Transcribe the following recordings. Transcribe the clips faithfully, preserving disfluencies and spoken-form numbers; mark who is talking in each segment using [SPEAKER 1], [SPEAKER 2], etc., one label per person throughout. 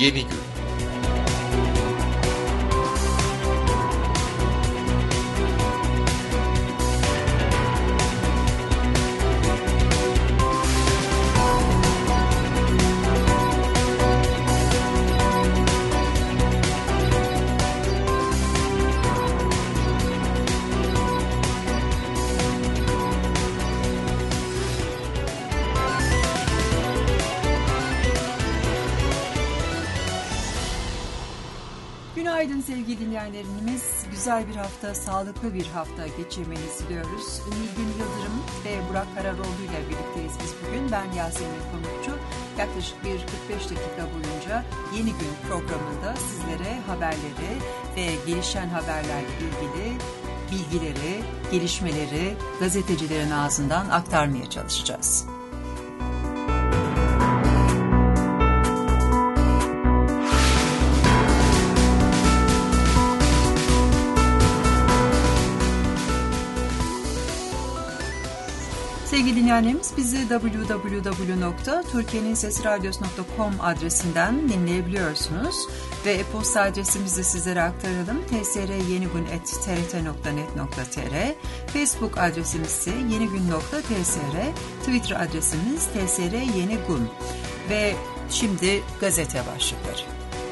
[SPEAKER 1] Yeni Gün.
[SPEAKER 2] Günaydın sevgili dinleyenlerimiz. Güzel bir hafta, sağlıklı bir hafta geçirmenizi diliyoruz. Nilgün Yıldırım ve Burak Kararoğlu ile birlikteyiz biz bugün. Ben Yasemin Konukçu. Yaklaşık bir kırk beş dakika boyunca Yeni Gün programında sizlere haberleri ve gelişen haberlerle ilgili bilgileri, gelişmeleri gazetecilerin ağzından aktarmaya çalışacağız. Sevgili dinleyenlerimiz, bizi double-u double-u double-u nokta türkiye'nin sesi radyosu nokta com adresinden dinleyebiliyorsunuz ve e-posta adresimizi de sizlere aktaralım. t s r yenigun at t r t nokta net nokta t r, Facebook adresimiz ise yenigun nokta t s r, Twitter adresimiz t s r yenigun ve şimdi gazete başlıkları.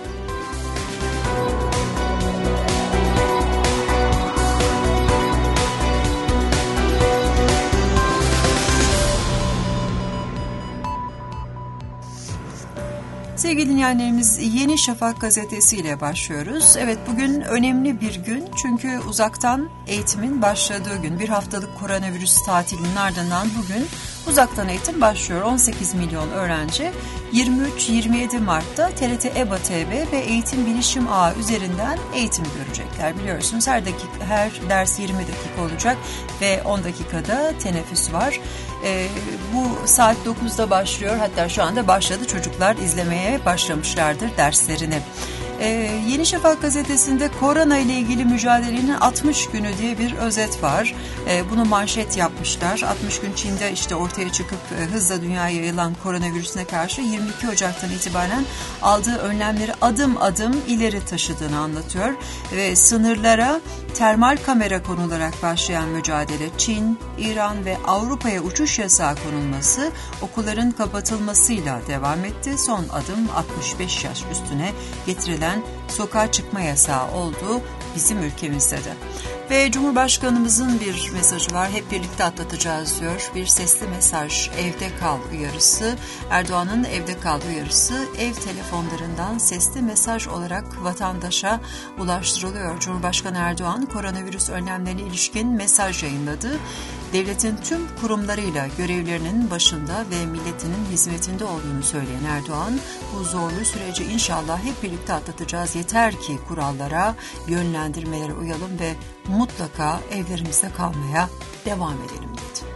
[SPEAKER 2] Sevgili dinleyenlerimiz, Yeni Şafak gazetesiyle başlıyoruz. Evet, bugün önemli bir gün çünkü uzaktan eğitimin başladığı gün. Bir haftalık koronavirüs tatilinin ardından bugün uzaktan eğitim başlıyor. on sekiz milyon öğrenci yirmi üç yirmi yedi Mart'ta T R T E B A T V ve Eğitim Bilişim Ağı üzerinden eğitim görecekler. Biliyorsunuz her dakika, her ders yirmi dakika olacak ve on dakikada teneffüs var. Ee, bu saat dokuzda başlıyor, hatta şu anda başladı, çocuklar izlemeye başlamışlardır derslerini. Ee, Yeni Şafak gazetesinde korona ile ilgili mücadelenin altmış günü diye bir özet var. Ee, bunu manşet yapmışlar. altmış gün Çin'de işte ortaya çıkıp e, hızla dünyaya yayılan koronavirüsüne karşı yirmi iki Ocak'tan itibaren aldığı önlemleri adım adım ileri taşıdığını anlatıyor. Ve sınırlara termal kamera konularak başlayan mücadele, Çin, İran ve Avrupa'ya uçuş yasağı konulması, okulların kapatılmasıyla devam etti. Son adım altmış beş yaş üstüne getirilen sokağa çıkma yasağı oldu bizim ülkemizde de. Ve Cumhurbaşkanımızın bir mesajı var. Hep birlikte atlatacağız diyor. Bir sesli mesaj, evde kal uyarısı. Erdoğan'ın evde kal uyarısı ev telefonlarından sesli mesaj olarak vatandaşa ulaştırılıyor. Cumhurbaşkanı Erdoğan koronavirüs önlemlerine ilişkin mesaj yayınladı. Devletin tüm kurumlarıyla görevlerinin başında ve milletinin hizmetinde olduğunu söyleyen Erdoğan, bu zorlu süreci inşallah hep birlikte atlatacağız. Yeter ki kurallara, yönlendirmelere uyalım ve mutlaka evlerimizde kalmaya devam edelim dedi.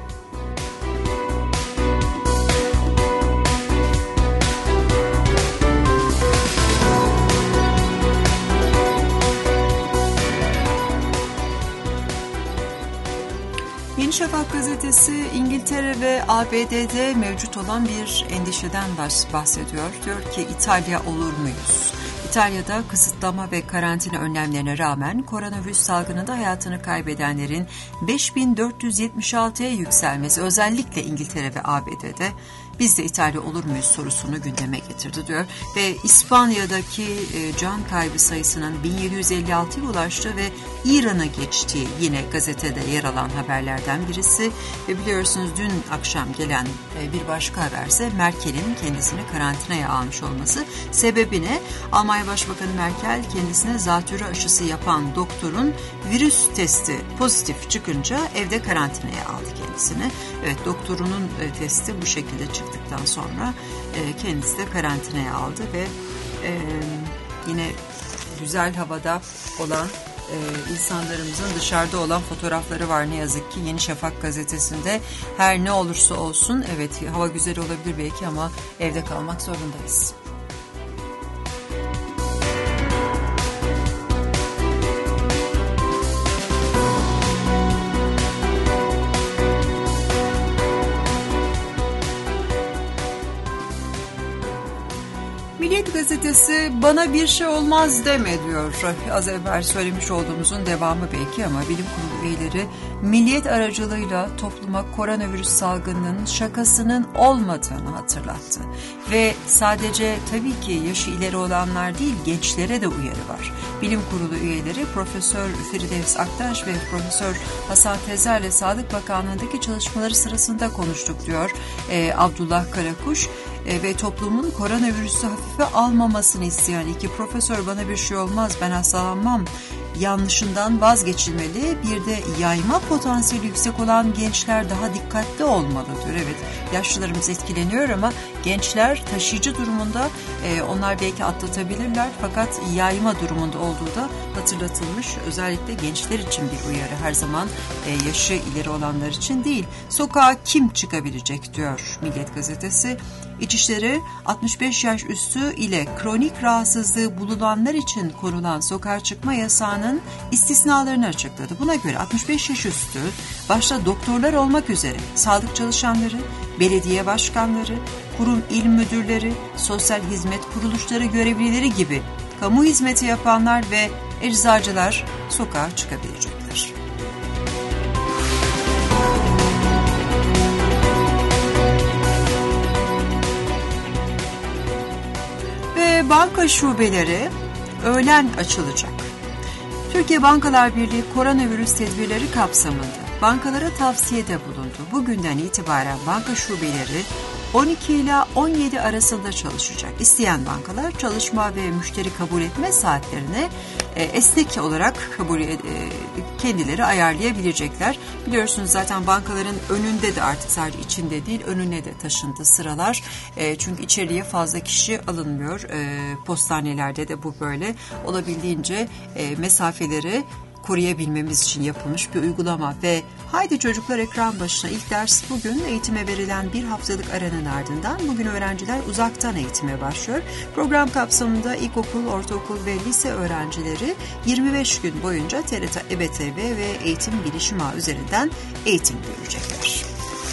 [SPEAKER 2] Yeni Şafak gazetesi İngiltere ve A B D'de mevcut olan bir endişeden bahsediyor. Diyor ki İtalya olur muyuz? İtalya'da kısıtlama ve karantina önlemlerine rağmen koronavirüs salgınında hayatını kaybedenlerin beş bin dört yüz yetmiş altıya yükselmesi, özellikle İngiltere ve A B D'de biz de İtalya olur muyuz sorusunu gündeme getirdi diyor. Ve İspanya'daki e, can kaybı sayısının bin yedi yüz elli altıya ulaştı ve İran'a geçtiği yine gazetede yer alan haberlerden birisi. Ve biliyorsunuz dün akşam gelen e, bir başka haberse Merkel'in kendisini karantinaya almış olması. Sebebi ne? Almanya Başbakanı Merkel kendisine zatürre aşısı yapan doktorun virüs testi pozitif çıkınca evde karantinaya aldı kendisini. Evet, doktorunun e, testi bu şekilde çıktı. Çıktıktan sonra e, kendisi de karantinaya aldı ve e, yine güzel havada olan e, insanlarımızın dışarıda olan fotoğrafları var ne yazık ki Yeni Şafak gazetesinde. Her ne olursa olsun, evet hava güzel olabilir belki ama evde kalmak zorundayız. Milliyet gazetesi Gazetesi bana bir şey olmaz deme diyor. Az evvel söylemiş olduğumuzun devamı belki ama bilim kurulu üyeleri Milliyet aracılığıyla topluma koronavirüs salgınının şakasının olmadığını hatırlattı. Ve sadece tabii ki yaşı ileri olanlar değil, gençlere de uyarı var. Bilim kurulu üyeleri Profesör Firdevs Aktaş ve Profesör Hasan Tezer'le Sağlık Bakanlığı'ndaki çalışmaları sırasında konuştuk diyor e, Abdullah Karakuş. E, ve toplumun koronavirüsü hafife almamasını isteyen iki profesör bana bir şey olmaz, ben hastalanmam yanlışından vazgeçilmeli. Bir de yayma potansiyeli yüksek olan gençler daha dikkatli olmalı diyor. Evet, yaşlılarımız etkileniyor ama gençler taşıyıcı durumunda, e, onlar belki atlatabilirler fakat yayma durumunda olduğu da hatırlatılmış. Özellikle gençler için bir uyarı, her zaman e, yaşı ileri olanlar için değil. Sokağa kim çıkabilecek diyor Milliyet Gazetesi. İçişleri altmış beş yaş üstü ile kronik rahatsızlığı bulunanlar için konulan sokağa çıkma yasağının istisnalarını açıkladı. Buna göre altmış beş yaş üstü başta doktorlar olmak üzere sağlık çalışanları, belediye başkanları, kurum il müdürleri, sosyal hizmet kuruluşları görevlileri gibi kamu hizmeti yapanlar ve eczacılar sokağa çıkabilecekler. Banka şubeleri öğlen açılacak. Türkiye Bankalar Birliği koronavirüs tedbirleri kapsamında bankalara tavsiyede bulundu. Bugünden itibaren banka şubeleri on iki ila on yedi arasında çalışacak. İsteyen bankalar çalışma ve müşteri kabul etme saatlerini e, esnek olarak kabul e, kendileri ayarlayabilecekler. Biliyorsunuz zaten bankaların önünde de artık sadece içinde değil önüne de taşındı sıralar. E, çünkü içeriye fazla kişi alınmıyor. E, postanelerde de bu böyle. Olabildiğince e, mesafeleri koruyabilmemiz için yapılmış bir uygulama ve haydi çocuklar ekran başına. İlk ders bugün. Eğitime verilen bir haftalık aranın ardından bugün öğrenciler uzaktan eğitime başlıyor. Program kapsamında ilkokul, ortaokul ve lise öğrencileri yirmi beş gün boyunca T R T, E B T V ve Eğitim Bilişim Ağı üzerinden eğitim görecekler.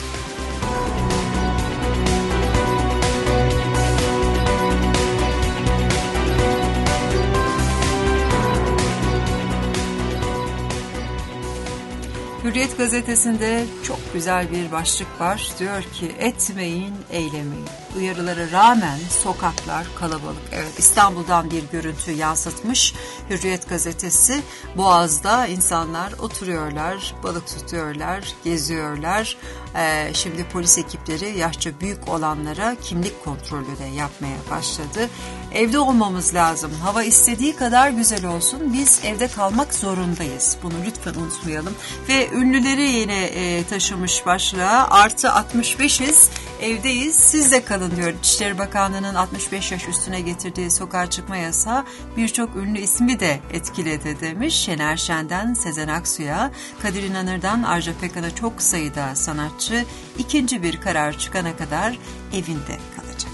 [SPEAKER 2] Hürriyet gazetesinde çok güzel bir başlık var. Diyor ki etmeyin, eylemeyin. Uyarılara rağmen sokaklar kalabalık. Evet, İstanbul'dan bir görüntü yansıtmış Hürriyet gazetesi. Boğaz'da insanlar oturuyorlar, balık tutuyorlar, geziyorlar. Ee, şimdi polis ekipleri yaşça büyük olanlara kimlik kontrolü de yapmaya başladı. Evde olmamız lazım. Hava istediği kadar güzel olsun. Biz evde kalmak zorundayız. Bunu lütfen unutmayalım. Ve ünlüleri yine e, taşımış başlığa. Artı altmış beşiz, evdeyiz, siz de kalın diyor. İçişleri Bakanlığı'nın altmış beş yaş üstüne getirdiği sokağa çıkma yasağı birçok ünlü ismi de etkiledi demiş. Şener Şen'den Sezen Aksu'ya, Kadir İnanır'dan Arca Pekan'a çok sayıda sanatçı ikinci bir karar çıkana kadar evinde kalacak.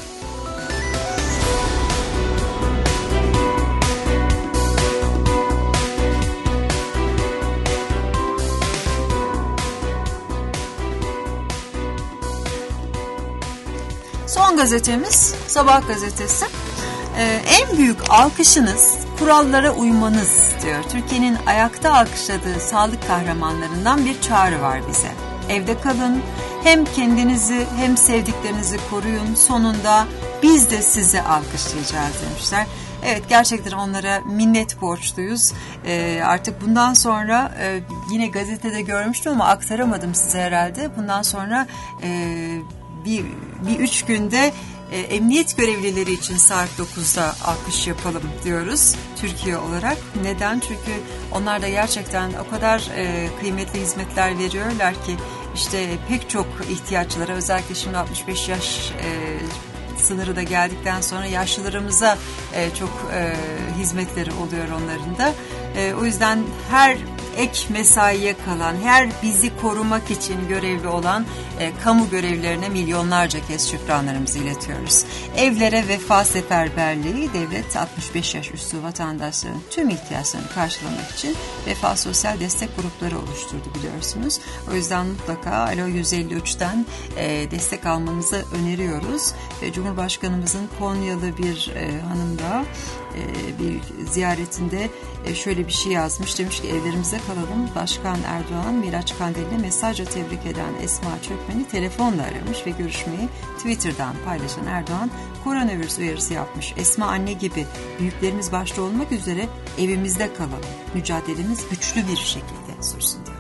[SPEAKER 2] Son gazetemiz Sabah gazetesi. Ee, en büyük alkışınız kurallara uymanız diyor. Türkiye'nin ayakta alkışladığı sağlık kahramanlarından bir çağrı var bize. Evde kalın, hem kendinizi hem sevdiklerinizi koruyun. Sonunda biz de sizi alkışlayacağız demişler. Evet, gerçekten onlara minnet borçluyuz. Ee, artık bundan sonra e, yine gazetede görmüştüm ama aktaramadım size herhalde. Bundan sonra e, bir, bir üç günde e, emniyet görevlileri için saat dokuzda alkış yapalım diyoruz Türkiye olarak. Neden? Çünkü onlar da gerçekten o kadar e, kıymetli hizmetler veriyorlar ki işte pek çok ihtiyaçlara, özellikle şimdi altmış beş yaş e, sınırı da geldikten sonra yaşlılarımıza e, çok e, hizmetleri oluyor onların da. E, o yüzden her ek mesaiye kalan, her bizi korumak için görevli olan e, kamu görevlilerine milyonlarca kez şükranlarımızı iletiyoruz. Evlere Vefa Seferberliği, devlet altmış beş yaş üstü vatandaşların tüm ihtiyaçlarını karşılamak için Vefa Sosyal Destek Grupları oluşturdu biliyorsunuz. O yüzden mutlaka Alo yüz elli üçten e, destek almanızı öneriyoruz. E, Cumhurbaşkanımızın Konyalı bir e, hanım da e, bir ziyaretinde e, şöyle bir şey yazmış. Demiş ki evlerimize kalalım. Başkan Erdoğan Miraç Kandili'ne mesajla tebrik eden Esma Çökmen'i telefonla aramış ve görüşmeyi Twitter'dan paylaşan Erdoğan koronavirüs uyarısı yapmış. Esma anne gibi büyüklerimiz başta olmak üzere evimizde kalalım. Mücadelemiz güçlü bir şekilde sürsün diyor.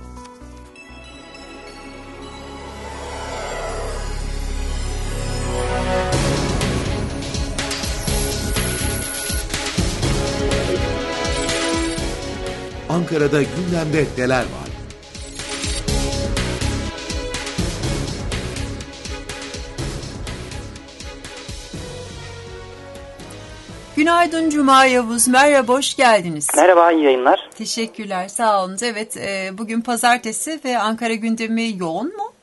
[SPEAKER 1] Ankara'da gündemde neler var?
[SPEAKER 2] Günaydın Cuma Yavuz. Merhaba, hoş geldiniz.
[SPEAKER 3] Merhaba, iyi yayınlar.
[SPEAKER 2] Teşekkürler, sağ olun. Evet, e, bugün pazartesi ve Ankara gündemi yoğun mu?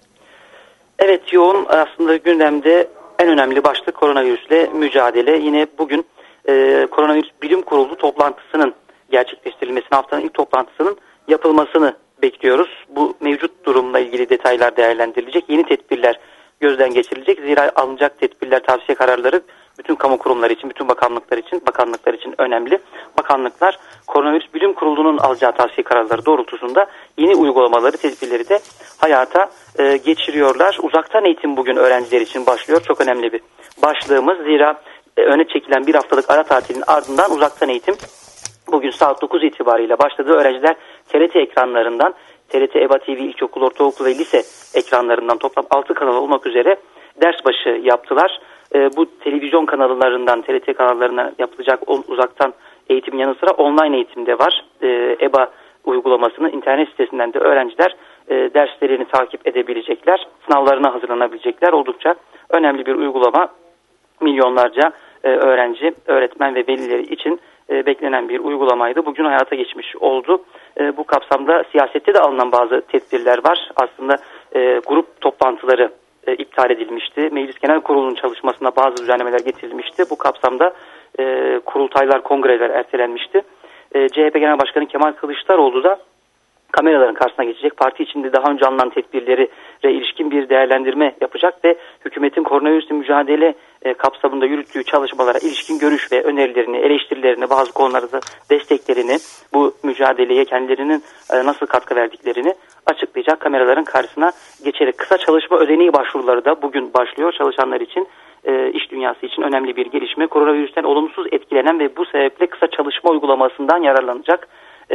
[SPEAKER 3] Evet, yoğun. Aslında gündemde en önemli başlık koronavirüsle mücadele. Yine bugün e, koronavirüs bilim kurulu toplantısının gerçekleştirilmesini, haftanın ilk toplantısının yapılmasını bekliyoruz. Bu mevcut durumla ilgili detaylar değerlendirilecek. Yeni tedbirler gözden geçirilecek. Zira alınacak tedbirler, tavsiye kararları bütün kamu kurumları için, bütün bakanlıklar için, bakanlıklar için önemli. Bakanlıklar koronavirüs bilim kurulunun alacağı tavsiye kararları doğrultusunda yeni uygulamaları, tedbirleri de hayata e, geçiriyorlar. Uzaktan eğitim bugün öğrenciler için başlıyor. Çok önemli bir başlığımız. Zira e, öne çekilen bir haftalık ara tatilin ardından uzaktan eğitim bugün saat dokuz itibariyle başladı. Öğrenciler T R T ekranlarından, T R T, EBA T V, ilkokul, ortaokul ve lise ekranlarından toplam altı kanal olmak üzere ders başı yaptılar. E, bu televizyon kanallarından, T R T kanallarına yapılacak uzaktan eğitimin yanı sıra online eğitimde var. E, EBA uygulamasının internet sitesinden de öğrenciler e, derslerini takip edebilecekler, sınavlarına hazırlanabilecekler. Oldukça önemli bir uygulama. Milyonlarca e, öğrenci, öğretmen ve velileri için e, beklenen bir uygulamaydı. Bugün hayata geçmiş oldu. E, bu kapsamda siyasette de alınan bazı tedbirler var. Aslında e, grup toplantıları e, iptal edilmişti. Meclis Genel Kurulu'nun çalışmasına bazı düzenlemeler getirilmişti. Bu kapsamda e, kurultaylar, kongreler ertelenmişti. E, C H P Genel Başkanı Kemal Kılıçdaroğlu da kameraların karşısına geçecek. Parti içinde daha önce alınan tedbirlere ilişkin bir değerlendirme yapacak ve hükümetin koronavirüsle mücadele e, kapsamında yürüttüğü çalışmalara ilişkin görüş ve önerilerini, eleştirilerini, bazı konularda desteklerini, bu mücadeleye kendilerinin e, nasıl katkı verdiklerini açıklayacak. Kameraların karşısına geçerek kısa çalışma ödeneği başvuruları da bugün başlıyor. Çalışanlar için, e, iş dünyası için önemli bir gelişme. Koronavirüsten olumsuz etkilenen ve bu sebeple kısa çalışma uygulamasından yararlanacak e,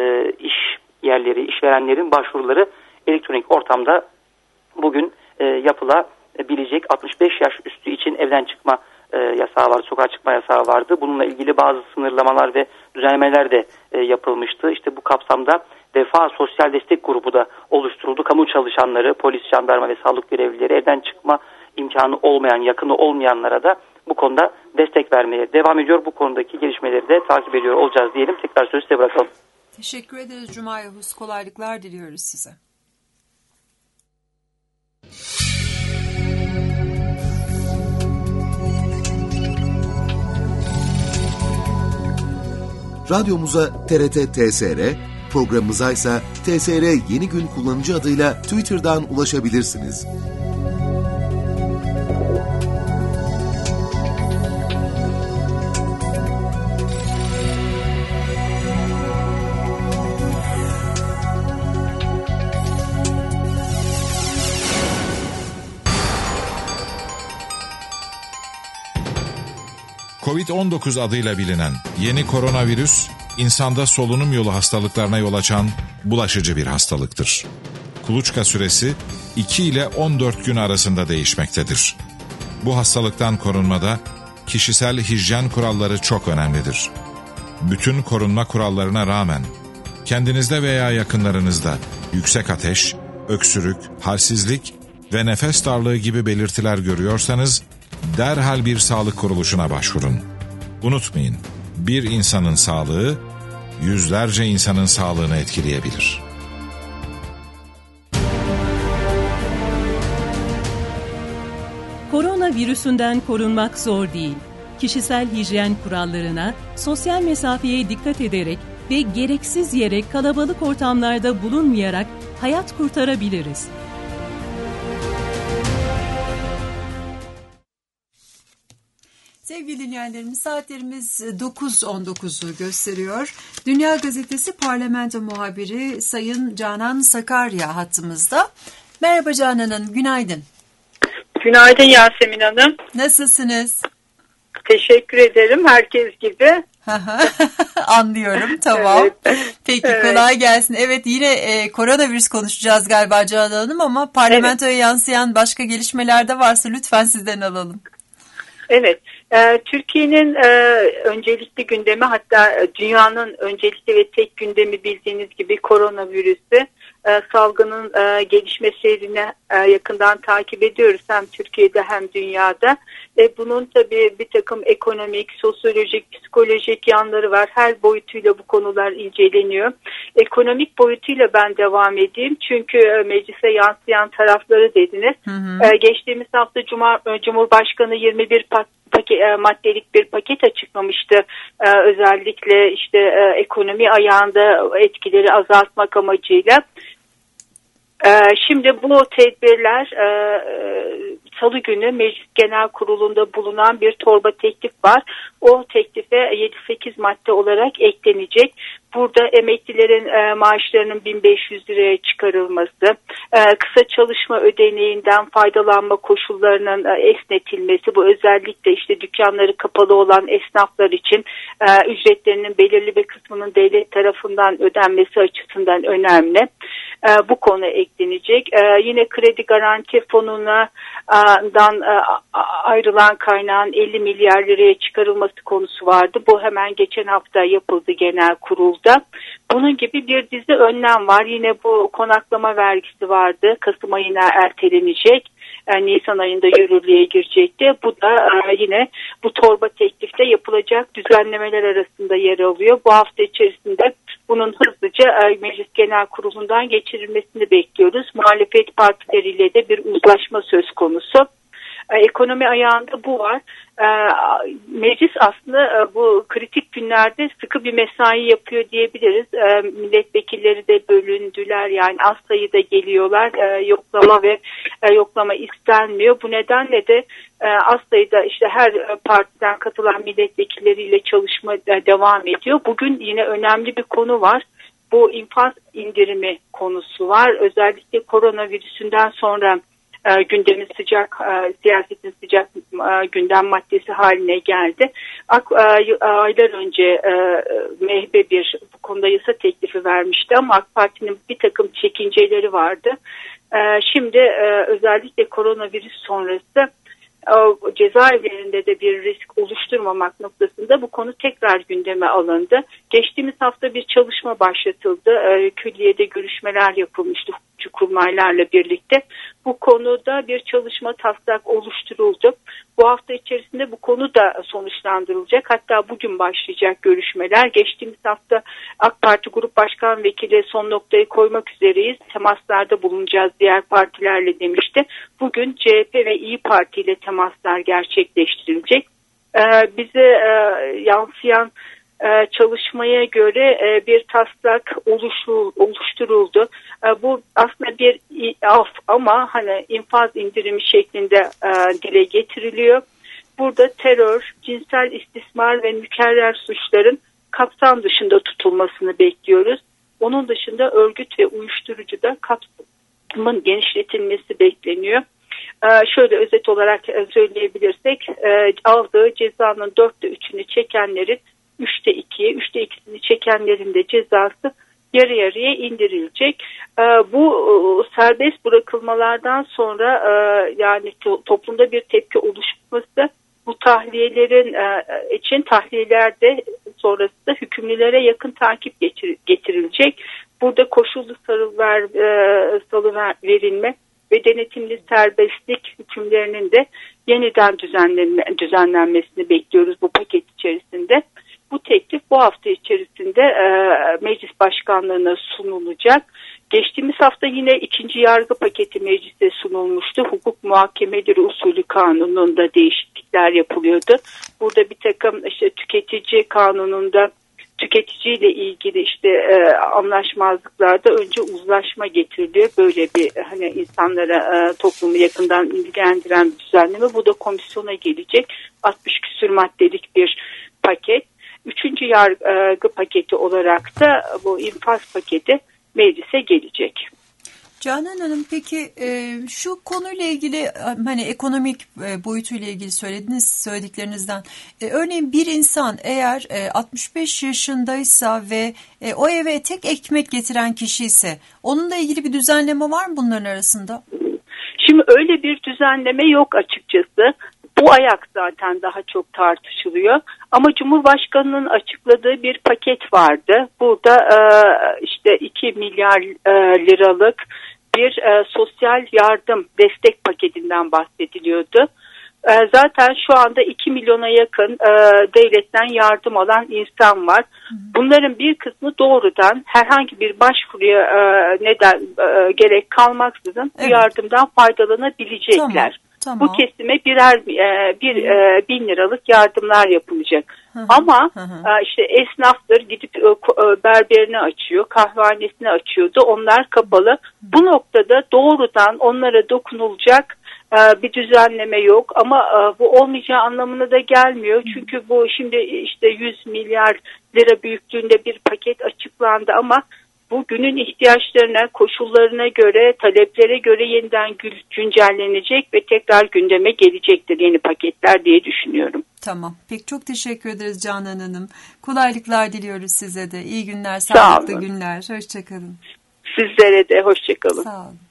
[SPEAKER 3] iş yerleri, işverenlerin başvuruları elektronik ortamda bugün e, yapılabilecek. altmış beş yaş üstü için evden çıkma e, yasağı vardı, sokağa çıkma yasağı vardı. Bununla ilgili bazı sınırlamalar ve düzenlemeler de e, yapılmıştı. İşte bu kapsamda Vefa Sosyal Destek Grubu da oluşturuldu. Kamu çalışanları, polis, jandarma ve sağlık görevlileri evden çıkma imkanı olmayan, yakını olmayanlara da bu konuda destek vermeye devam ediyor. Bu konudaki gelişmeleri de takip ediyor olacağız diyelim. Tekrar sözü size bırakalım.
[SPEAKER 2] Teşekkür ederiz Cuma Yavuz. Kolaylıklar diliyoruz size.
[SPEAKER 1] Radyomuza T R T T S R, programımıza ise T S R Yeni Gün kullanıcı adıyla Twitter'dan ulaşabilirsiniz.
[SPEAKER 4] kovid on dokuz adıyla bilinen yeni koronavirüs, insanda solunum yolu hastalıklarına yol açan bulaşıcı bir hastalıktır. Kuluçka süresi iki ile on dört gün arasında değişmektedir. Bu hastalıktan korunmada kişisel hijyen kuralları çok önemlidir. Bütün korunma kurallarına rağmen kendinizde veya yakınlarınızda yüksek ateş, öksürük, halsizlik ve nefes darlığı gibi belirtiler görüyorsanız derhal bir sağlık kuruluşuna başvurun. Unutmayın, bir insanın sağlığı yüzlerce insanın sağlığını etkileyebilir.
[SPEAKER 5] Koronavirüsünden korunmak zor değil. Kişisel hijyen kurallarına, sosyal mesafeye dikkat ederek ve gereksiz yere kalabalık ortamlarda bulunmayarak hayat kurtarabiliriz.
[SPEAKER 2] Sevgili dinleyenlerimiz, saatlerimiz dokuz on dokuzu gösteriyor. Dünya Gazetesi Parlamento Muhabiri Sayın Canan Sakarya hattımızda. Merhaba Canan Hanım, günaydın.
[SPEAKER 6] Günaydın Yasemin Hanım.
[SPEAKER 2] Nasılsınız?
[SPEAKER 6] Teşekkür ederim, herkes gibi.
[SPEAKER 2] Anlıyorum, tamam.
[SPEAKER 6] Evet.
[SPEAKER 2] Peki,
[SPEAKER 6] evet.
[SPEAKER 2] Kolay gelsin. Evet, yine e, koronavirüs konuşacağız galiba Canan Hanım, ama parlamentoya evet. yansıyan başka gelişmeler de varsa lütfen sizden alalım.
[SPEAKER 6] Evet, e, Türkiye'nin e, öncelikli gündemi, hatta dünyanın öncelikli ve tek gündemi bildiğiniz gibi koronavirüsü. E, salgının e, gelişme seyrini e, yakından takip ediyoruz hem Türkiye'de hem dünyada. E, bunun tabii bir takım ekonomik, sosyolojik, psikolojik yanları var. Her boyutuyla bu konular inceleniyor. Ekonomik boyutuyla ben devam edeyim. Çünkü e, meclise yansıyan tarafları dediniz. Hı hı. E, geçtiğimiz hafta Cuma, Cumhurbaşkanı yirmi bir paket, e, maddelik bir paket açıklamıştı. E, özellikle işte e, ekonomi ayağında etkileri azaltmak amacıyla. Ee, şimdi bu tedbirler e, Salı günü Meclis Genel Kurulu'nda bulunan bir torba teklif var. O teklife yedi sekiz madde olarak eklenecek. Burada emeklilerin e, maaşlarının bin beş yüz liraya çıkarılması, e, kısa çalışma ödeneğinden faydalanma koşullarının e, esnetilmesi, bu özellikle işte dükkanları kapalı olan esnaflar için e, ücretlerinin belirli bir kısmının devlet tarafından ödenmesi açısından önemli. E, bu konu eklenecek. E, yine kredi garanti fonuna dan ayrılan kaynağın elli milyar liraya çıkarılması konusu vardı. Bu hemen geçen hafta yapıldı genel kurulda. Bunun gibi bir dizi önlem var. Yine bu konaklama vergisi vardı. Kasım ayına ertelenecek. Yani Nisan ayında yürürlüğe girecekti. Bu da yine bu torba teklifte yapılacak düzenlemeler arasında yer alıyor. Bu hafta içerisinde bunun hızlıca Meclis Genel Kurulu'ndan geçirilmesini bekliyoruz. Muhalefet partileriyle de bir uzlaşma söz konusu. Ekonomi ayağında bu var. Meclis aslında bu kritik günlerde sıkı bir mesai yapıyor diyebiliriz. Milletvekilleri de bölündüler, yani az sayıda geliyorlar. Yoklama ve yoklama istenmiyor. Bu nedenle de az sayıda işte her partiden katılan milletvekilleriyle çalışma devam ediyor. Bugün yine önemli bir konu var. Bu infaz indirimi konusu var. Özellikle koronavirüsünden sonra E, gündemin sıcak, e, siyasetin sıcak e, gündem maddesi haline geldi. Ak, e, aylar önce e, M H P bir bu konuda yasa teklifi vermişti ama AK Parti'nin bir takım çekinceleri vardı. E, şimdi e, özellikle koronavirüs sonrası o cezaevlerinde de bir risk oluşturmamak noktasında bu konu tekrar gündeme alındı. Geçtiğimiz hafta bir çalışma başlatıldı. E, külliyede görüşmeler yapılmıştı hukukçu kurmaylarla birlikte. Bu konuda bir çalışma taslak oluşturuldu. Bu hafta içerisinde bu konu da sonuçlandırılacak. Hatta bugün başlayacak görüşmeler. Geçtiğimiz hafta AK Parti Grup Başkan Vekili son noktayı koymak üzereyiz. Temaslarda bulunacağız diğer partilerle demişti. Bugün C H P ve İYİ Parti ile temaslar gerçekleştirilecek. Ee, bize e, yansıyan e, çalışmaya göre e, bir taslak oluşu, oluşturuldu. E, bu aslında bir af ama hani infaz indirimi şeklinde e, dile getiriliyor. Burada terör, cinsel istismar ve mükerrer suçların kapsam dışında tutulmasını bekliyoruz. Onun dışında örgüt ve uyuşturucuda kapsamın genişletilmesi bekleniyor. Ee, şöyle özet olarak söyleyebilirsek, e, aldığı cezanın dörtte üçünü çekenlerin üçte ikiye, üçte ikisini çekenlerin de cezası yarı yarıya indirilecek. Ee, bu serbest bırakılmalardan sonra e, yani to- toplumda bir tepki oluşması, bu tahliyelerin e, için tahliyelerde sonrasında hükümlülere yakın takip geçir- getirilecek. Burada koşullu salı ver, e, salı ver, verilme ve denetimli serbestlik hükümlerinin de yeniden düzenlenme, düzenlenmesini bekliyoruz bu paket içerisinde. Bu teklif bu hafta içerisinde e, meclis başkanlığına sunulacak. Geçtiğimiz hafta yine ikinci yargı paketi meclise sunulmuştu. Hukuk muhakemeleri usulü kanununda değişiklikler yapılıyordu. Burada bir takım işte tüketici kanununda tüketiciyle ilgili işte e, anlaşmazlıklarda önce uzlaşma getiriliyor. Böyle bir hani insanlara e, toplumu yakından ilgilendiren bir düzenleme. Bu da komisyona gelecek. altmış küsur maddelik bir paket. Üçüncü yargı paketi olarak da bu infaz paketi meclise gelecek.
[SPEAKER 2] Canan Hanım, peki e, şu konuyla ilgili hani ekonomik e, boyutuyla ilgili söylediğiniz söylediklerinizden e, örneğin bir insan eğer e, altmış beş yaşındaysa ve e, o eve tek ekmek getiren kişi ise onunla ilgili bir düzenleme var mı bunların arasında?
[SPEAKER 6] Şimdi öyle bir düzenleme yok açıkçası. Bu ayak zaten daha çok tartışılıyor. Ama Cumhurbaşkanı'nın açıkladığı bir paket vardı. Burada e, işte iki milyar e, liralık bir e, sosyal yardım destek paketinden bahsediliyordu. E, zaten şu anda iki milyona yakın e, devletten yardım alan insan var. Bunların bir kısmı doğrudan herhangi bir başvuruya e, neden e, gerek kalmaksızın evet. bu yardımdan faydalanabilecekler. Tamam. Tamam. Bu kesime birer e, bir e, bin liralık yardımlar yapılacak. Hı hı. Ama hı hı. E, işte esnaftır gidip e, berberini açıyor, kahvehanesini açıyordu. Onlar kapalı. Hı. Bu noktada doğrudan onlara dokunulacak e, bir düzenleme yok. Ama e, bu olmayacağı anlamına da gelmiyor. Hı. Çünkü bu şimdi işte yüz milyar lira büyüklüğünde bir paket açıklandı ama bu günün ihtiyaçlarına, koşullarına göre, taleplere göre yeniden güncellenecek ve tekrar gündeme gelecektir yeni paketler diye düşünüyorum.
[SPEAKER 2] Tamam. Peki çok teşekkür ederiz Canan Hanım. Kolaylıklar diliyoruz size de. İyi günler, sağlıklı günler. Hoşçakalın.
[SPEAKER 6] Sizlere de hoşçakalın.
[SPEAKER 2] Sağ olun.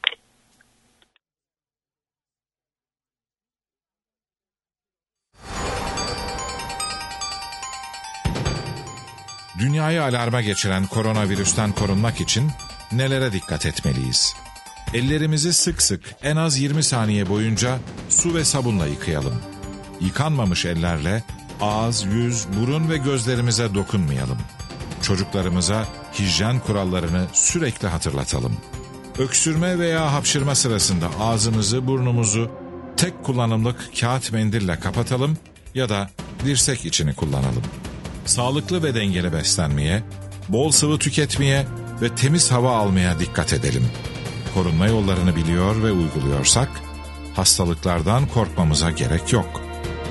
[SPEAKER 4] Dünyayı alarma geçiren koronavirüsten korunmak için nelere dikkat etmeliyiz? Ellerimizi sık sık en az yirmi saniye boyunca su ve sabunla yıkayalım. Yıkanmamış ellerle ağız, yüz, burun ve gözlerimize dokunmayalım. Çocuklarımıza hijyen kurallarını sürekli hatırlatalım. Öksürme veya hapşırma sırasında ağzımızı, burnumuzu tek kullanımlık kağıt mendille kapatalım ya da dirsek içini kullanalım. Sağlıklı ve dengeli beslenmeye, bol sıvı tüketmeye ve temiz hava almaya dikkat edelim. Korunma yollarını biliyor ve uyguluyorsak, hastalıklardan korkmamıza gerek yok.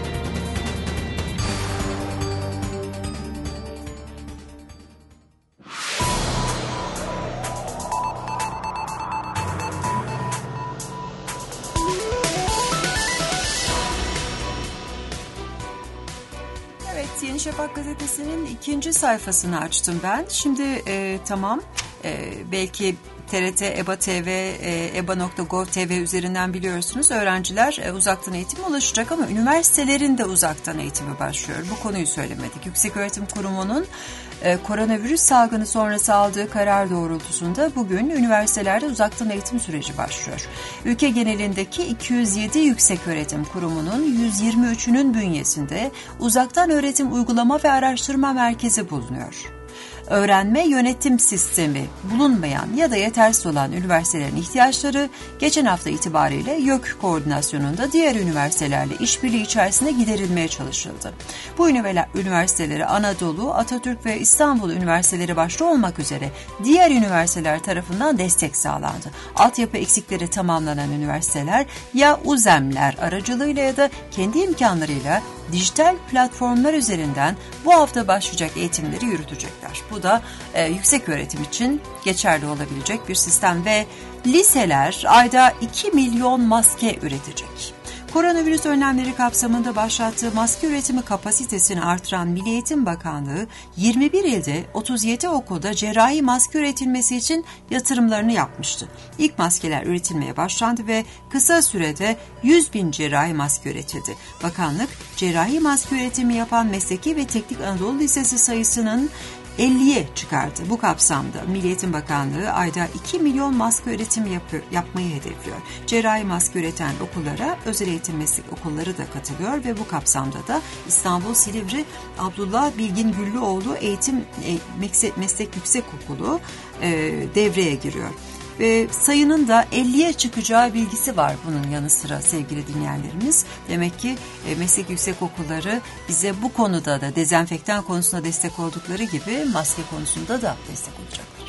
[SPEAKER 2] Yeni Şafak gazetesinin ikinci sayfasını açtım ben. Şimdi e, tamam e, belki T R T, E B A T V, e, eba nokta gov nokta tr üzerinden biliyorsunuz öğrenciler e, uzaktan eğitime ulaşacak ama üniversitelerin de uzaktan eğitimi başlıyor. Bu konuyu söylemedik. Yükseköğretim Kurumu'nun e, koronavirüs salgını sonrası aldığı karar doğrultusunda bugün üniversitelerde uzaktan eğitim süreci başlıyor. Ülke genelindeki iki yüz yedi Yükseköğretim Kurumu'nun yüz yirmi üçünün bünyesinde uzaktan öğretim uygulama ve araştırma merkezi bulunuyor. Öğrenme yönetim sistemi bulunmayan ya da yetersiz olan üniversitelerin ihtiyaçları geçen hafta itibariyle YÖK koordinasyonunda diğer üniversitelerle işbirliği içerisinde giderilmeye çalışıldı. Bu üniversiteleri Anadolu, Atatürk ve İstanbul üniversiteleri başta olmak üzere diğer üniversiteler tarafından destek sağlandı. Altyapı eksikleri tamamlanan üniversiteler ya UZEM'ler aracılığıyla ya da kendi imkanlarıyla dijital platformlar üzerinden bu hafta başlayacak eğitimleri yürütecekler. Bu da e, yüksek öğretim için geçerli olabilecek bir sistem ve liseler ayda iki milyon maske üretecek. Koronavirüs önlemleri kapsamında başlattığı maske üretimi kapasitesini artıran Milli Eğitim Bakanlığı yirmi bir ilde otuz yedi okulda cerrahi maske üretilmesi için yatırımlarını yapmıştı. İlk maskeler üretilmeye başlandı ve kısa sürede yüz bin cerrahi maske üretildi. Bakanlık cerrahi maske üretimi yapan Mesleki ve Teknik Anadolu Lisesi sayısının elliye çıkardı. Bu kapsamda Milli Eğitim Bakanlığı ayda iki milyon maske üretimi yapıyor, yapmayı hedefliyor. Cerrahi maske üreten okullara özel eğitim meslek okulları da katılıyor ve bu kapsamda da İstanbul Silivri Abdullah Bilgin Güllüoğlu Eğitim e, Meslek, Meslek Yüksekokulu e, devreye giriyor. Ve sayının da elliye çıkacağı bilgisi var bunun yanı sıra sevgili dinleyenlerimiz. Demek ki e, meslek yüksekokulları bize bu konuda da dezenfektan konusunda destek oldukları gibi maske konusunda da destek olacaklar.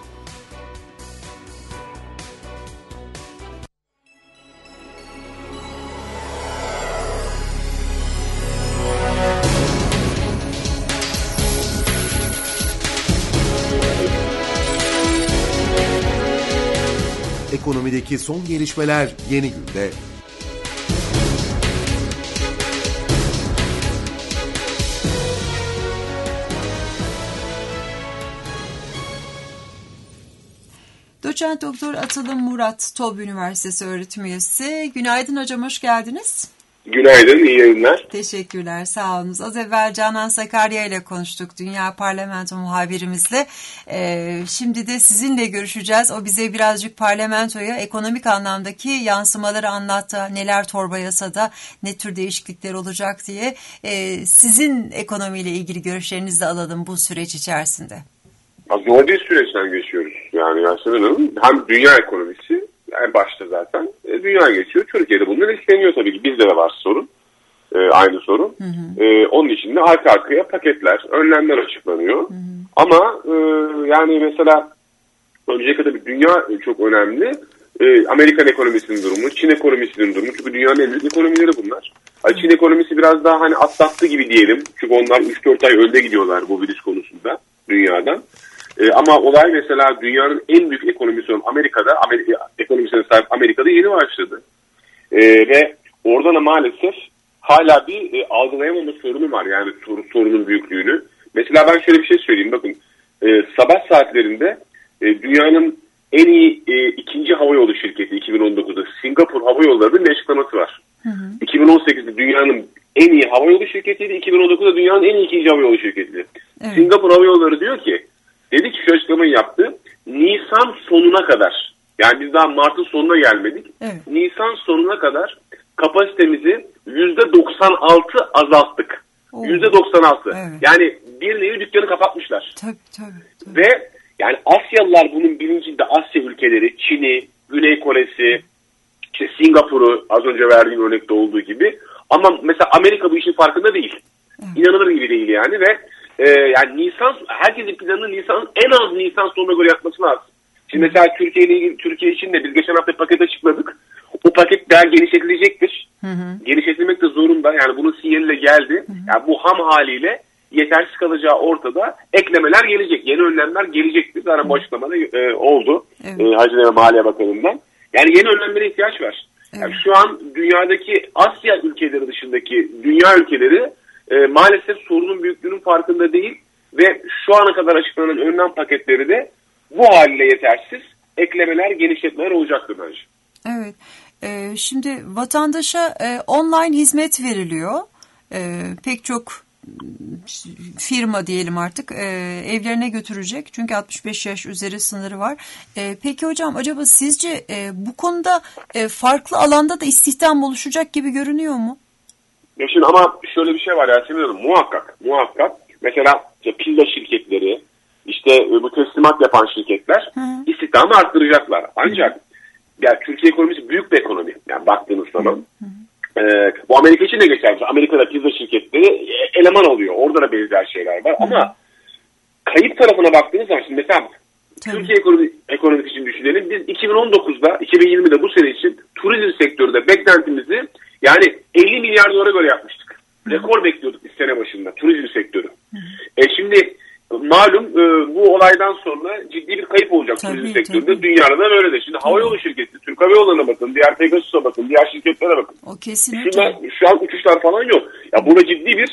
[SPEAKER 1] Ekonomideki son gelişmeler Yeni Gün'de.
[SPEAKER 2] Doçent Doktor Atılım Murat, TOB Üniversitesi öğretim üyesi. Günaydın hocam, hoş geldiniz.
[SPEAKER 7] Günaydın, iyi yayınlar.
[SPEAKER 2] Teşekkürler, sağ olunuz. Az evvel Canan Sakarya ile konuştuk, Dünya Parlamento muhabirimizle. Ee, şimdi de sizinle görüşeceğiz. O bize birazcık parlamentoya ekonomik anlamdaki yansımaları anlattı. Neler torba yasada, ne tür değişiklikler olacak diye. Ee, sizin ekonomiyle ilgili görüşlerinizi de alalım bu süreç içerisinde.
[SPEAKER 7] Zor bir süreçten geçiyoruz. Yani Yasemin Hanım, hem dünya ekonomisi, en başta zaten e, dünya geçiyor. Türkiye'de bunlar isteniyor tabii ki. Bizde de var sorun. E, aynı sorun. Hı hı. E, onun için de arka arkaya paketler, önlemler açıklanıyor. Hı hı. Ama e, yani mesela önceki tabii dünya çok önemli. E, Amerikan ekonomisinin durumu, Çin ekonomisinin durumu. Çünkü dünyanın en büyük ekonomileri bunlar. Yani Çin ekonomisi biraz daha hani atlattı gibi diyelim. Çünkü onlar üç dört ay önde gidiyorlar bu virüs konusunda dünyadan. Ee, ama olay mesela dünyanın en büyük ekonomisi olan Amerika'da, Amerika, ekonomisine sahip Amerika'da yeni başladı. Ee, ve oradan da maalesef hala bir e, algılayamama sorunu var, yani sor, sorunun büyüklüğünü. Mesela ben şöyle bir şey söyleyeyim, bakın e, sabah saatlerinde e, dünyanın en iyi e, ikinci havayolu şirketi iki bin on dokuzda Singapur Hava Yolları'nın bir açıklaması var. Hı hı. iki bin on sekizde dünyanın en iyi havayolu şirketiydi, iki bin on dokuzda dünyanın en iyi ikinci havayolu şirketiydi. Evet. Singapur Hava Yolları diyor ki, dedi ki şu açıklamayı yaptı. Nisan sonuna kadar, yani biz daha Mart'ın sonuna gelmedik. Evet. Nisan sonuna kadar kapasitemizi yüzde doksan altı azalttık. yüzde doksan altı. Evet. Yani bir nevi dükkanı kapatmışlar.
[SPEAKER 2] Tabii, tabii, tabii.
[SPEAKER 7] Ve yani Asyalılar bunun bilincinde, Asya ülkeleri, Çin'i, Güney Kore'si, işte Singapur'u az önce verdiğim örnekte olduğu gibi. Ama mesela Amerika bu işin farkında değil. Evet. İnanılır gibi değil yani ve Ee, yani Nisan, herkesin planını Nisan, en az Nisan sonuna göre yapması lazım. Şimdi mesela Türkiye ile ilgili, Türkiye için de biz geçen hafta paket açıkladık. O paket daha genişletilecektir. Hı hı. Genişletilmek de zorunda. Yani bunun sinyaliyle geldi. Hı hı. Yani bu ham haliyle yetersiz kalacağı ortada. Eklemeler gelecek. Yeni önlemler gelecektir. Zaten bu açıklamada e, oldu. Evet. E, Hazine ve Maliye Bakanı'ndan. Yani yeni önlemlere ihtiyaç var. Evet. Yani şu an dünyadaki Asya ülkeleri dışındaki dünya ülkeleri E, maalesef sorunun büyüklüğünün farkında değil ve şu ana kadar açıklanan önlem paketleri de bu haliyle yetersiz. Eklemeler, genişletmeler olacaktır bence.
[SPEAKER 2] Evet. E, şimdi vatandaşa e, online hizmet veriliyor. E, pek çok firma diyelim artık e, evlerine götürecek. Çünkü altmış beş yaş üzeri sınırı var. E, peki hocam, acaba sizce e, bu konuda e, farklı alanda da istihdam oluşacak gibi görünüyor mu?
[SPEAKER 7] Ya şimdi ama şöyle bir şey var Yasemin Hanım, muhakkak, muhakkak. Mesela işte pizza şirketleri, işte bu teslimat yapan şirketler hı. istihdamı arttıracaklar. Ancak yani Türkiye ekonomisi büyük bir ekonomi. Yani baktığınız zaman. Hı hı. E, bu Amerika için de geçerli. Amerika'da pizza şirketleri eleman alıyor. Orada da benzer şeyler var. Hı. Ama kayıp tarafına baktığınız zaman şimdi mesela Tabii. Türkiye ekonomi, ekonomisi için düşünelim. Biz iki bin on dokuzda, iki bin yirmide bu sene için turizm sektöründe beklentimizi yani elli milyar dolara göre yapmıştık. Rekor bekliyorduk biz sene başında turizm sektörü. Hı. E şimdi malum e, bu olaydan sonra ciddi bir kayıp olacak tabii, turizm sektöründe. Tabii. Dünyada da böyle de. Şimdi havayolu şirketi, Türk Hava Yolları'na bakın, diğer Pegasus'a bakın, diğer şirketlere bakın.
[SPEAKER 2] O kesin.
[SPEAKER 7] Şunlar, şu an uçuşlar falan yok. Ya burada ciddi bir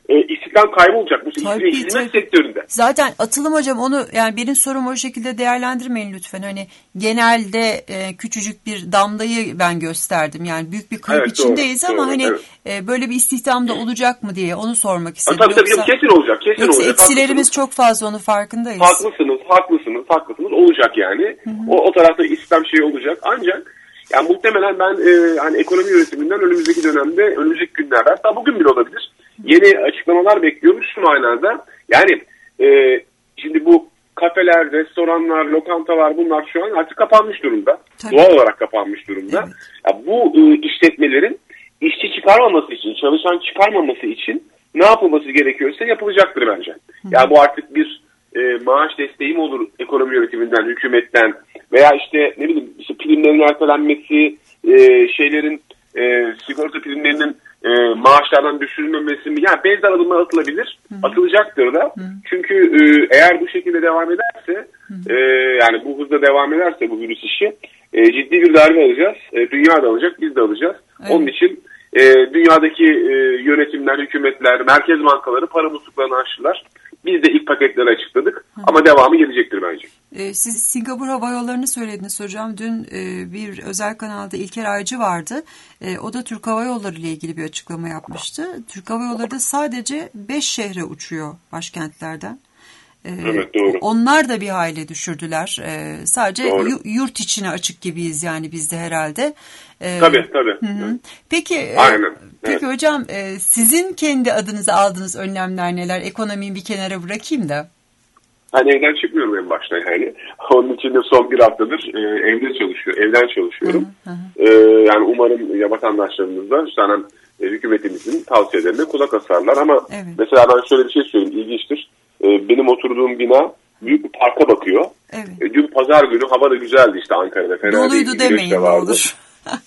[SPEAKER 7] e, istihdam kaybı olacak bu
[SPEAKER 2] tabii,
[SPEAKER 7] hizmet
[SPEAKER 2] tabii.
[SPEAKER 7] sektöründe.
[SPEAKER 2] Zaten Atılım hocam onu yani benim sorumu o şekilde değerlendirmeyin lütfen. Hani genelde e, küçücük bir damlayı ben gösterdim. Yani büyük bir kayıp
[SPEAKER 7] evet,
[SPEAKER 2] içindeyiz
[SPEAKER 7] doğru,
[SPEAKER 2] ama
[SPEAKER 7] doğru,
[SPEAKER 2] hani
[SPEAKER 7] evet.
[SPEAKER 2] e, böyle bir istihdam da olacak mı diye onu sormak istedim.
[SPEAKER 7] Ha, tabii
[SPEAKER 2] yoksa,
[SPEAKER 7] tabii kesin olacak. Kesin
[SPEAKER 2] yoksa
[SPEAKER 7] olacak.
[SPEAKER 2] eksilerimiz
[SPEAKER 7] Haklısınız.
[SPEAKER 2] çok fazla, onu farkındayız.
[SPEAKER 7] Haklısınız, haklısınız, haklısınız. Olacak yani. Hı hı. O, o tarafta istihdam şey olacak. Ancak yani muhtemelen ben e, hani ekonomi yönetiminden önümüzdeki dönemde, önümüzdeki günlerde, hatta bugün bile olabilir, yeni açıklamalar bekliyorum şu manada. Yani e, şimdi bu kafeler, restoranlar, lokantalar, bunlar şu an artık kapanmış durumda. Tabii. Doğal olarak kapanmış durumda. Evet. Ya bu e, işletmelerin işçi çıkarmaması için, çalışan çıkarmaması için ne yapılması gerekiyorsa yapılacaktır bence. Hı. Yani bu artık bir e, maaş desteği mi olur ekonomi yönetiminden, hükümetten veya işte ne bileyim işte primlerin ertelenmesi, e, şeylerin e, sigorta primlerinin e, maaşlardan düşürülmemesi mi? Yani benzer adımlar atılabilir. Hı. Atılacaktır da. Hı. Çünkü e, eğer bu şekilde devam ederse e, yani bu hızla devam ederse bu virüs işi e, ciddi bir darbe alacağız. E, dünya da alacak, biz de alacağız. Evet. Onun için e, dünyadaki e, yönetimler, hükümetler, merkez bankaları para musluklarını açtılar. Biz de ilk paketleri açıkladık. Hı. Ama devamı gelecektir bence.
[SPEAKER 2] E, siz Singapur Hava Yolları'nı söylediniz hocam. Dün e, bir özel kanalda İlker Aycı vardı. E, o da Türk Hava Yolları ile ilgili bir açıklama yapmıştı. Türk Hava Yolları da sadece beş şehre uçuyor başkentlerden. E,
[SPEAKER 7] evet, doğru.
[SPEAKER 2] Onlar da bir hayli düşürdüler. E, sadece doğru. yurt içine açık gibiyiz yani biz de herhalde.
[SPEAKER 7] Ee, tabii tabii. Hı
[SPEAKER 2] hı. Peki,
[SPEAKER 7] Aynen.
[SPEAKER 2] peki
[SPEAKER 7] evet.
[SPEAKER 2] hocam e, sizin kendi adınıza aldığınız önlemler neler? Ekonomiyi bir kenara bırakayım da.
[SPEAKER 7] Hani evden çıkmıyorum en başta yani. Onun için de son bir haftadır e, evde çalışıyor, evden çalışıyorum. Hı hı. E, yani umarım ya vatandaşlarımız da işte hani, e, hükümetimizin tavsiyelerine kulak asarlar ama evet. Mesela ben şöyle bir şey söyleyeyim, ilginçtir. E, benim oturduğum bina büyük bir parka bakıyor. Evet. E, dün pazar günü hava da güzeldi işte Ankara'da. Fena
[SPEAKER 2] doluydu
[SPEAKER 7] değil,
[SPEAKER 2] demeyin ne olur.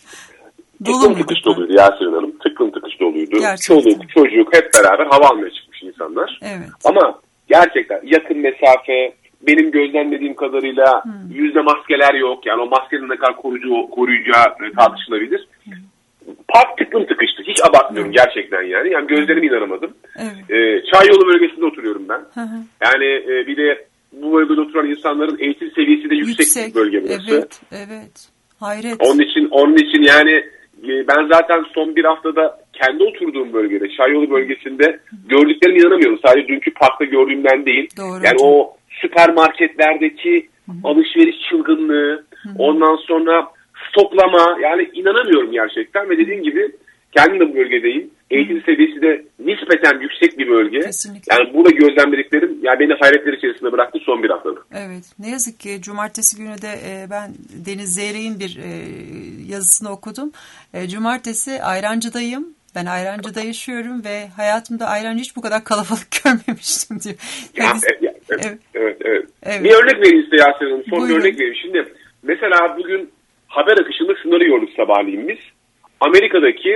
[SPEAKER 7] Tıklım tıkış doluydu Yasemin Hanım. Tıklım tıkış doluydu. Çoluk, çocuk hep beraber hava almaya çıkmış insanlar.
[SPEAKER 2] Evet.
[SPEAKER 7] Ama gerçekten yakın mesafe, benim gözlemlediğim kadarıyla hmm. yüzde maskeler yok. Yani o maskenin ne kadar koruyucu, koruyacağı tartışılabilir. Hmm. Park tıklım tıkıştı. Hiç abartmıyorum hmm. gerçekten yani. Yani gözlerime inanamadım. Evet. Ee, Çayyolu bölgesinde oturuyorum ben. Hmm. Yani e, bir de bu bölgede oturan insanların eğitim seviyesi de yüksek, yüksek. bir bölge burası.
[SPEAKER 2] Evet, evet. Hayret.
[SPEAKER 7] Onun için, onun için yani ben zaten son bir haftada kendi oturduğum bölgede, Çayyolu bölgesinde gördüklerime inanamıyorum. Sadece dünkü parkta gördüğümden değil.
[SPEAKER 2] Doğru.
[SPEAKER 7] Yani o süpermarketlerdeki Hı-hı. alışveriş çılgınlığı, Hı-hı. ondan sonra stoklama, yani inanamıyorum gerçekten. Ve dediğim gibi kendim de bu bölgedeyim. Eğitim Hı-hı. seviyesi de nispeten yüksek bir bölge.
[SPEAKER 2] Kesinlikle.
[SPEAKER 7] Yani burada gözlemlediklerim yani beni hayretler içerisinde bıraktı son bir haftada.
[SPEAKER 2] Evet. Ne yazık ki cumartesi günü de e, ben Deniz Zeyrek'in bir e, yazısını okudum. E, cumartesi Ayrancı'dayım. Ben Ayrancı'da yaşıyorum ve hayatımda Ayrancı hiç bu kadar kalabalık görmemiştim diyor.
[SPEAKER 7] Ya, evet, ya, evet, evet. Evet, evet. Evet. Bir örnek vereyim size Yasemin Hanım. Son Buyurun. bir örnek vereyim. Şimdi mesela bugün haber akışında şunları gördük sabahleyin biz. Amerika'daki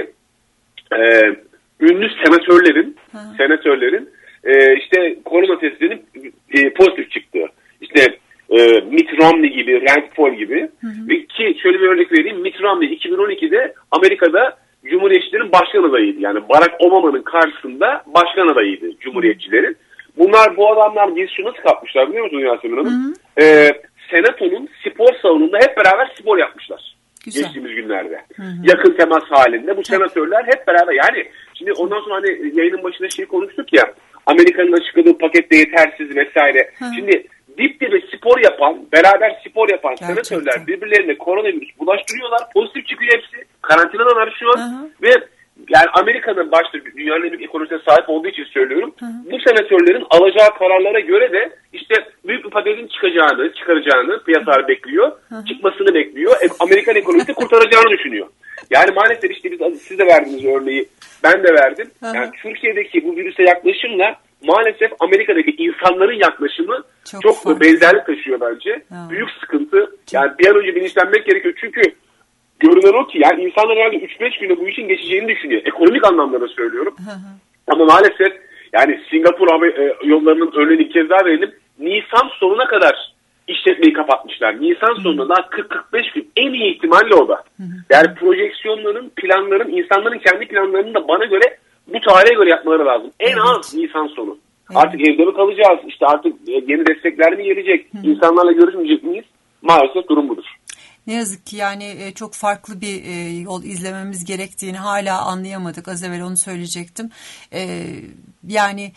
[SPEAKER 7] e, ünlü senatörlerin ha. senatörlerin e, işte korona testinin e, pozitif çıktığı. İşte e, Mitt Romney gibi, Rand Paul gibi. Hı hı. Ve ki şöyle bir örnek vereyim. Mitt Romney iki bin on ikide Amerika'da Cumhuriyetçilerin başkan adayıydı. Yani Barack Obama'nın karşısında başkan adayıydı Cumhuriyetçilerin. Bunlar, bu adamlar bir şunu nasıl kapmışlar biliyor musunuz Yasemin Hanım? Hı hı. E, Senato'nun spor salonunda hep beraber spor yapmışlar. Güzel. Geçtiğimiz günlerde. Hı hı. Yakın temas halinde bu senatörler hep beraber, yani şimdi ondan sonra hani yayının başında şey konuştuk ya, Amerika'nın açıkladığı pakette yetersiz vesaire. Hı. Şimdi dip dibe spor yapan, beraber spor yapan gerçekten senatörler birbirlerine koronavirüs bulaştırıyorlar. Pozitif çıkıyor hepsi. Karantinadan arışıyor. Ve yani Amerika'nın başta dünyanın en büyük ekonomisine sahip olduğu için söylüyorum. Hı hı. Bu senatörlerin alacağı kararlara göre de işte büyük bir paketin çıkacağını, çıkaracağını piyasalar bekliyor. Hı hı. Çıkmasını bekliyor. Amerikan ekonomisini kurtaracağını düşünüyor. Yani maalesef işte biz, siz de verdiniz örneği, ben de verdim. Hı hı. Yani Türkiye'deki bu virüse yaklaşımla maalesef Amerika'daki insanların yaklaşımı çok, çok benzerlik taşıyor bence. Ha. Büyük sıkıntı. Çok. Yani bir an önce bilinçlenmek gerekiyor. Çünkü görünen o ki yani insanlar herhalde üç beş günde bu işin geçeceğini düşünüyor. Ekonomik anlamda da söylüyorum. Hı hı. Ama maalesef yani Singapur hava e, yollarının örneğini bir kez daha verelim. Nisan sonuna kadar işletmeyi kapatmışlar. Nisan sonunda daha kırk kırk beş gün, en iyi ihtimalle o da. Hı hı. Yani projeksiyonların, planların, insanların kendi planlarının da bana göre bu tarihe göre yapmaları lazım. En az Nisan sonu. Evet. Artık evde mi kalacağız? İşte artık yeni destekler mi gelecek? Hı. İnsanlarla görüşmeyecek miyiz? Maalesef durum budur.
[SPEAKER 2] Ne yazık ki yani çok farklı bir yol izlememiz gerektiğini hala anlayamadık. Az evvel onu söyleyecektim. Yani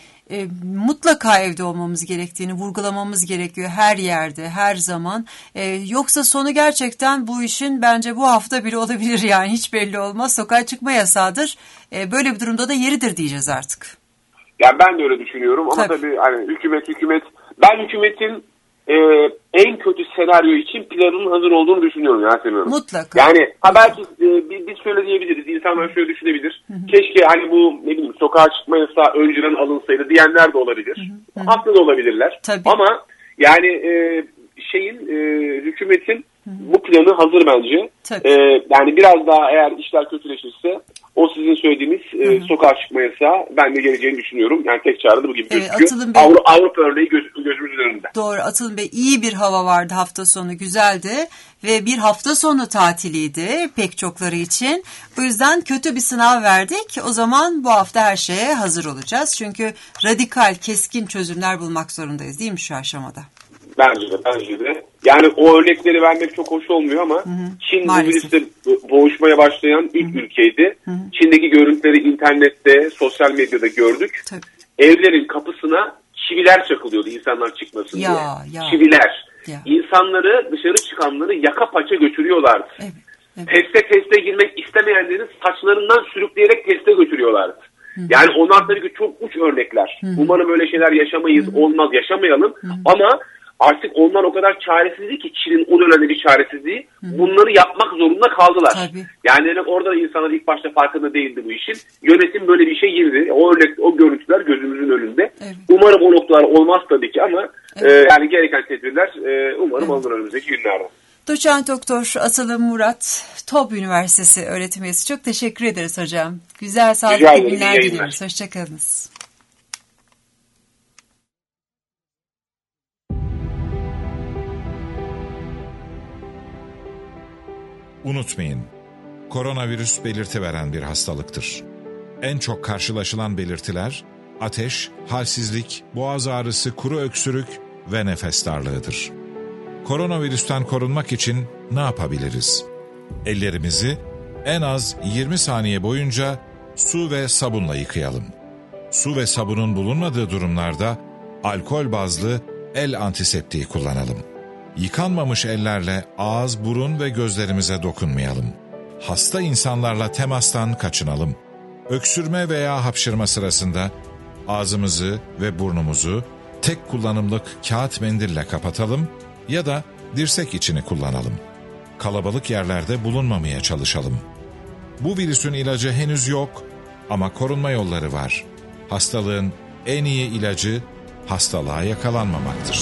[SPEAKER 2] mutlaka evde olmamız gerektiğini vurgulamamız gerekiyor her yerde, her zaman. Yoksa sonu gerçekten bu işin bence bu hafta bile olabilir yani hiç belli olmaz. Sokağa çıkma yasağıdır. Böyle bir durumda da yeridir diyeceğiz artık.
[SPEAKER 7] Ya ben de öyle düşünüyorum ama tabii, tabii hani hükümet hükümet ben hükümetin Ee, en kötü senaryo için planının hazır olduğunu düşünüyorum Yasemin Hanım.
[SPEAKER 2] Mutlaka.
[SPEAKER 7] Yani ha belki e, biz şöyle diyebiliriz. İnsanlar şöyle düşünebilir. Hı hı. Keşke hani bu ne bileyim sokağa çıkma yasağı önceden alınsaydı diyenler de olabilir. Hı hı. Haklı da olabilirler. Tabii. Ama yani e, şeyin e, hükümetin hı hı. bu planı hazır bence. E, yani biraz daha eğer işler kötüleşirse o sizin söylediğiniz e, sokağa çıkma yasağı ben de geleceğini düşünüyorum. Yani tek çare de bu gibi
[SPEAKER 2] evet,
[SPEAKER 7] gözüküyor. Bey, Avrupa, Avrupa örneği göz, gözümüzün önünde.
[SPEAKER 2] Doğru. Atılım Bey, iyi bir hava vardı hafta sonu, güzeldi ve bir hafta sonu tatiliydi pek çokları için. Bu yüzden kötü bir sınav verdik. O zaman bu hafta her şeye hazır olacağız. Çünkü radikal, keskin çözümler bulmak zorundayız değil mi şu aşamada?
[SPEAKER 7] Bence de, bence de. Yani o örnekleri vermek çok hoş olmuyor ama hı hı. Çin bu virüste boğuşmaya başlayan ilk hı hı. ülkeydi. Hı hı. Çin'deki görüntüleri internette, sosyal medyada gördük. Tabii. Evlerin kapısına çiviler çakılıyordu insanlar çıkmasın ya, diye. Ya. Çiviler. Ya. İnsanları, dışarı çıkanları yaka paça götürüyorlardı. Evet, evet. Teste teste girmek istemeyenlerin saçlarından sürükleyerek teste götürüyorlardı. Hı hı. Yani onlar tabii ki çok uç örnekler. Hı hı. Umarım öyle şeyler yaşamayız, hı hı. olmaz, yaşamayalım. Hı hı. Ama artık onlar o kadar çaresizdi ki Çin'in o dönemde bir çaresizliği. Hı. Bunları yapmak zorunda kaldılar. Tabii. Yani orada da insanlar ilk başta farkında değildi bu işin. Yönetim böyle bir şey girdi. O örnek, o görüntüler gözümüzün önünde. Evet. Umarım o noktalar olmaz tabii ki ama evet. e, yani gereken tedbirler e, umarım evet. alınır önümüzdeki günlerde.
[SPEAKER 2] Doçent Doktor Atılım Murat, TOB Üniversitesi öğretim üyesi. Çok teşekkür ederiz hocam. Güzel, sağlıklı günler diliyoruz. Hoşçakalınız.
[SPEAKER 4] Unutmayın, koronavirüs belirti veren bir hastalıktır. En çok karşılaşılan belirtiler ateş, halsizlik, boğaz ağrısı, kuru öksürük ve nefes darlığıdır. Koronavirüsten korunmak için ne yapabiliriz? Ellerimizi en az yirmi saniye boyunca su ve sabunla yıkayalım. Su ve sabunun bulunmadığı durumlarda alkol bazlı el antiseptiği kullanalım. Yıkanmamış ellerle ağız, burun ve gözlerimize dokunmayalım. Hasta insanlarla temastan kaçınalım. Öksürme veya hapşırma sırasında ağzımızı ve burnumuzu tek kullanımlık kağıt mendille kapatalım ya da dirsek içini kullanalım. Kalabalık yerlerde bulunmamaya çalışalım. Bu virüsün ilacı henüz yok ama korunma yolları var. Hastalığın en iyi ilacı hastalığa yakalanmamaktır.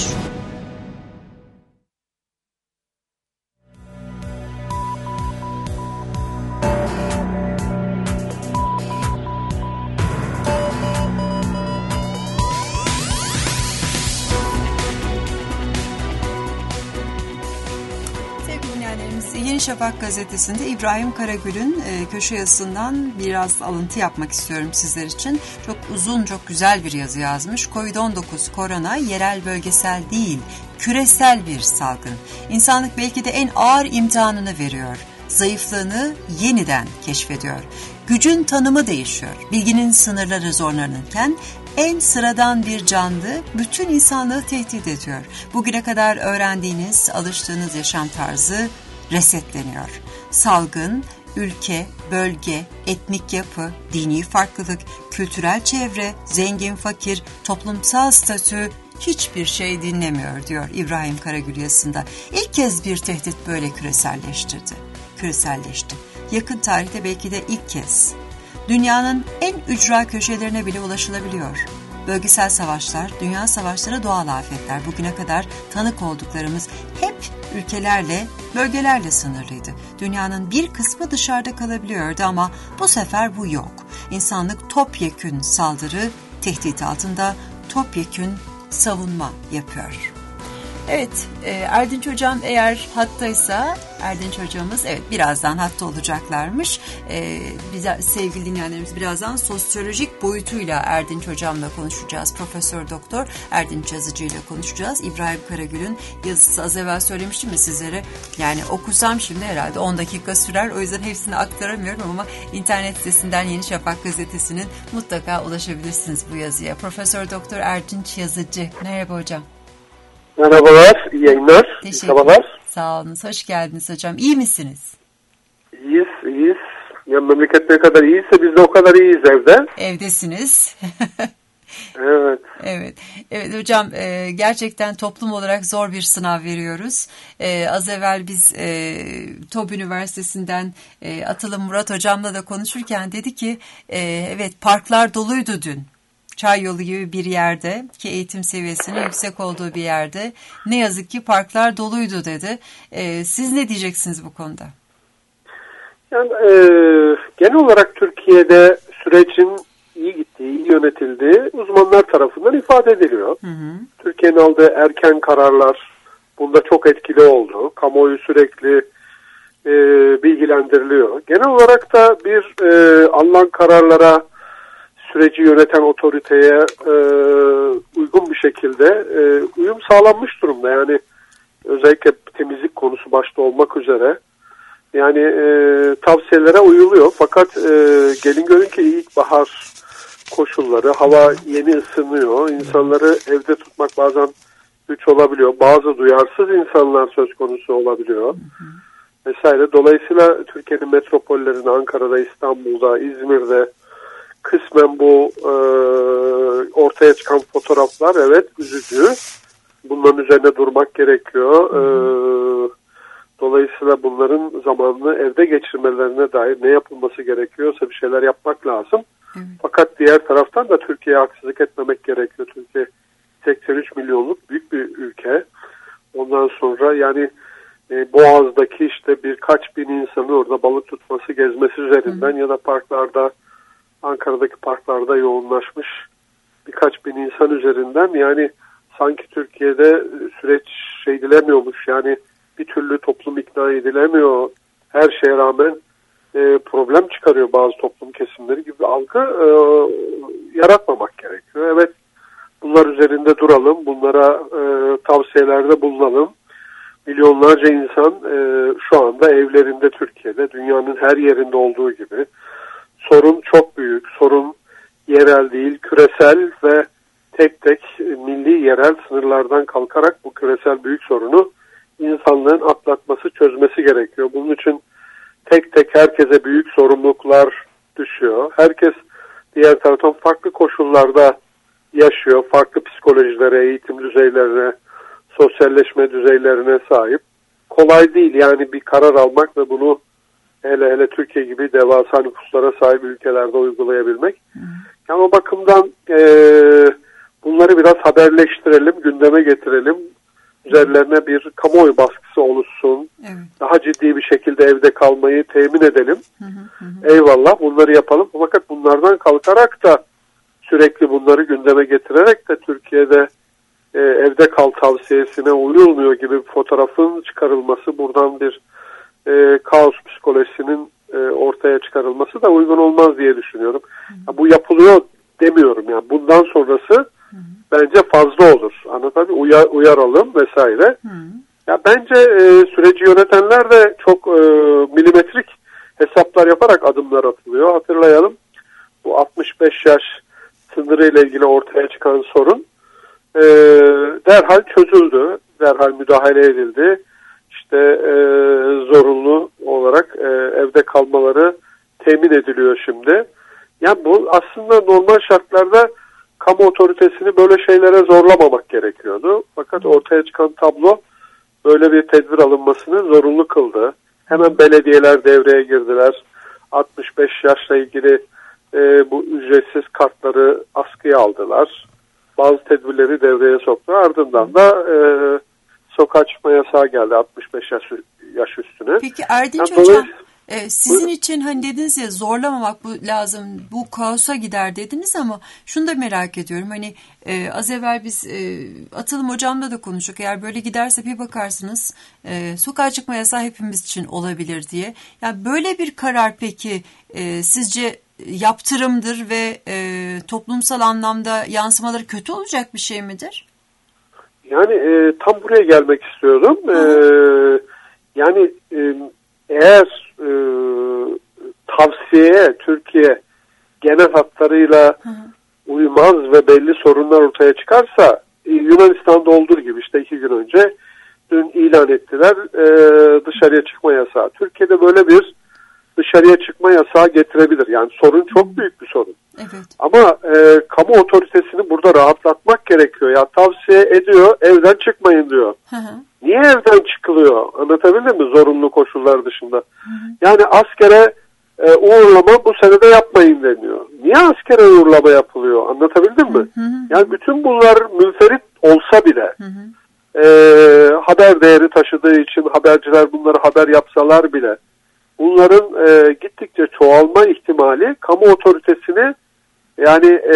[SPEAKER 2] Yeni Şafak gazetesinde İbrahim Karagül'ün e, köşe yazısından biraz alıntı yapmak istiyorum sizler için. Çok uzun, çok güzel bir yazı yazmış. kovid on dokuz korona yerel bölgesel değil, küresel bir salgın. İnsanlık belki de en ağır imtihanını veriyor. Zayıflığını yeniden keşfediyor. Gücün tanımı değişiyor. Bilginin sınırları zorlanırken en sıradan bir canlı bütün insanlığı tehdit ediyor. Bugüne kadar öğrendiğiniz, alıştığınız yaşam tarzı resetleniyor. Salgın, ülke, bölge, etnik yapı, dini farklılık, kültürel çevre, zengin, fakir, toplumsal statü hiçbir şey dinlemiyor diyor İbrahim Karagül yazısında. İlk kez bir tehdit böyle küreselleştirdi. Küreselleşti. Yakın tarihte belki de ilk kez. Dünyanın en ücra köşelerine bile ulaşılabiliyor. Bölgesel savaşlar, dünya savaşları, doğal afetler. Bugüne kadar tanık olduklarımız hep ülkelerle, bölgelerle sınırlıydı. Dünyanın bir kısmı dışarıda kalabiliyordu ama bu sefer bu yok. İnsanlık topyekün saldırı, tehdit altında topyekün savunma yapıyor. Evet, e, Erdinç Hocam eğer hattaysa, Erdinç Hocamız evet birazdan hatta olacaklarmış. E, bize, sevgili dinleyenlerimiz, birazdan sosyolojik boyutuyla Erdinç Hocam'la konuşacağız. Profesör Doktor Erdinç Yazıcı ile konuşacağız. İbrahim Karagül'ün yazısı, az evvel söylemiştim mi sizlere? Yani okusam şimdi herhalde on dakika sürer. O yüzden hepsini aktaramıyorum ama internet sitesinden Yeni Şafak gazetesinin mutlaka ulaşabilirsiniz bu yazıya. Profesör Doktor Erdinç Yazıcı. Merhaba hocam.
[SPEAKER 8] Merhabalar, iyi yayınlar.
[SPEAKER 2] Teşekkürler. Sağ olun, hoş geldiniz hocam. İyi misiniz?
[SPEAKER 8] İyiyiz, iyiyiz. Ya memleket ne kadar iyiyse biz de o kadar iyiyiz evde.
[SPEAKER 2] Evdesiniz.
[SPEAKER 8] Evet.
[SPEAKER 2] Evet. Evet hocam, e, gerçekten toplum olarak zor bir sınav veriyoruz. E, az evvel biz e, TOB Üniversitesi'nden e, Atılım Murat hocamla da konuşurken dedi ki e, evet parklar doluydu dün. Çayyolu gibi bir yerde ki eğitim seviyesinin yüksek olduğu bir yerde ne yazık ki parklar doluydu dedi. Ee, siz ne diyeceksiniz bu konuda?
[SPEAKER 8] Yani e, genel olarak Türkiye'de sürecin iyi gittiği, iyi yönetildiği uzmanlar tarafından ifade ediliyor. Hı hı. Türkiye'nin aldığı erken kararlar bunda çok etkili oldu. Kamuoyu sürekli e, bilgilendiriliyor. Genel olarak da bir e, alınan kararlara, süreci yöneten otoriteye e, uygun bir şekilde e, uyum sağlanmış durumda. Yani özellikle temizlik konusu başta olmak üzere yani e, tavsiyelere uyuluyor. Fakat e, gelin görün ki ilkbahar koşulları, hava yeni ısınıyor. İnsanları evde tutmak bazen güç olabiliyor. Bazı duyarsız insanlar söz konusu olabiliyor. Hı hı. Vesaire. Dolayısıyla Türkiye'nin metropollerinde, Ankara'da, İstanbul'da, İzmir'de kısmen bu e, ortaya çıkan fotoğraflar evet üzücü. Bunların üzerine durmak gerekiyor. E, dolayısıyla bunların zamanını evde geçirmelerine dair ne yapılması gerekiyorsa bir şeyler yapmak lazım. Evet. Fakat diğer taraftan da Türkiye'ye haksızlık etmemek gerekiyor. Türkiye seksen üç milyonluk büyük bir ülke. Ondan sonra yani e, Boğaz'daki işte birkaç bin insanın orada balık tutması, gezmesi üzerinden, hı, ya da parklarda, Ankara'daki parklarda yoğunlaşmış birkaç bin insan üzerinden yani sanki Türkiye'de süreç şey edilemiyormuş, yani bir türlü toplum ikna edilemiyor, her şeye rağmen e, problem çıkarıyor bazı toplum kesimleri gibi algı e, yaratmamak gerekiyor. Evet, bunlar üzerinde duralım, bunlara e, tavsiyelerde bulunalım. Milyonlarca insan e, şu anda evlerinde Türkiye'de, dünyanın her yerinde olduğu gibi. Sorun çok büyük, sorun yerel değil, küresel ve tek tek milli yerel sınırlardan kalkarak bu küresel büyük sorunu insanlığın atlatması, çözmesi gerekiyor. Bunun için tek tek herkese büyük sorumluluklar düşüyor. Herkes diğer taraftan farklı koşullarda yaşıyor, farklı psikolojilere, eğitim düzeylerine, sosyalleşme düzeylerine sahip. Kolay değil yani bir karar almak ve bunu hele hele Türkiye gibi devasa nüfuslara sahip ülkelerde uygulayabilmek. Hı. Yani o bakımdan e, bunları biraz haberleştirelim, gündeme getirelim. Üzerlerine bir kamuoyu baskısı oluşsun. Evet. Daha ciddi bir şekilde evde kalmayı temin edelim. Hı hı hı. Eyvallah, bunları yapalım. Fakat bunlardan kalkarak da sürekli bunları gündeme getirerek de Türkiye'de e, evde kal tavsiyesine uyulmuyor gibi bir fotoğrafın çıkarılması, buradan bir e, kaos psikolojisinin e, ortaya çıkarılması da uygun olmaz diye düşünüyorum. Hı hı. Bu yapılıyor demiyorum yani. Bundan sonrası, hı hı, bence fazla olur. Anlatabiliyor muyum? Uyar, uyaralım vesaire. Hı. Ya bence e, süreci yönetenler de çok e, milimetrik hesaplar yaparak adımlar atılıyor. Hatırlayalım, bu altmış beş yaş sınırıyla ilgili ortaya çıkan sorun e, derhal çözüldü. Derhal müdahale edildi. İşte e, zorunlu olarak e, evde kalmaları temin ediliyor şimdi. Yani bu aslında normal şartlarda kamu otoritesini böyle şeylere zorlamamak gerekiyordu. Fakat ortaya çıkan tablo böyle bir tedbir alınmasını zorunlu kıldı. Hemen belediyeler devreye girdiler. altmış beş yaşla ilgili e, bu ücretsiz kartları askıya aldılar. Bazı tedbirleri devreye soktu. Ardından da e, sokağa çıkma yasağı geldi altmış beş yaş, yaş üstüne.
[SPEAKER 2] Peki Erdinç
[SPEAKER 8] yani
[SPEAKER 2] Hocam, Ee, sizin için hani dediniz ya zorlamamak bu lazım, bu kaosa gider dediniz ama şunu da merak ediyorum. Hani e, az evvel biz e, Atılım hocamla da konuştuk. Eğer böyle giderse bir bakarsınız e, sokağa çıkma yasağı hepimiz için olabilir diye. Yani böyle bir karar peki e, sizce yaptırımdır ve e, toplumsal anlamda yansımaları kötü olacak bir şey midir?
[SPEAKER 8] Yani e, tam buraya gelmek istiyorum. E, yani e, eğer e, tavsiyeye Türkiye genel hatlarıyla hı hı. uymaz ve belli sorunlar ortaya çıkarsa e, Yunanistan'da olduğu gibi işte iki gün önce dün ilan ettiler e, dışarıya çıkma yasağı. Türkiye'de böyle bir dışarıya çıkma yasağı getirebilir. Yani sorun çok büyük bir sorun. Evet. Ama e, kamu otoritesini burada rahatlatmak gerekiyor. Ya tavsiye ediyor, evden çıkmayın diyor. Hı hı. Niye evden çıkılıyor? Anlatabildim mi? Zorunlu koşullar dışında. Hı hı. Yani askere e, uğurlama bu sene de yapmayın deniyor. Niye askere uğurlama yapılıyor? Anlatabildim mi? Hı hı. Yani bütün bunlar münferit olsa bile hı hı. E, haber değeri taşıdığı için haberciler bunları haber yapsalar bile bunların e, gittikçe çoğalma ihtimali kamu otoritesini yani e,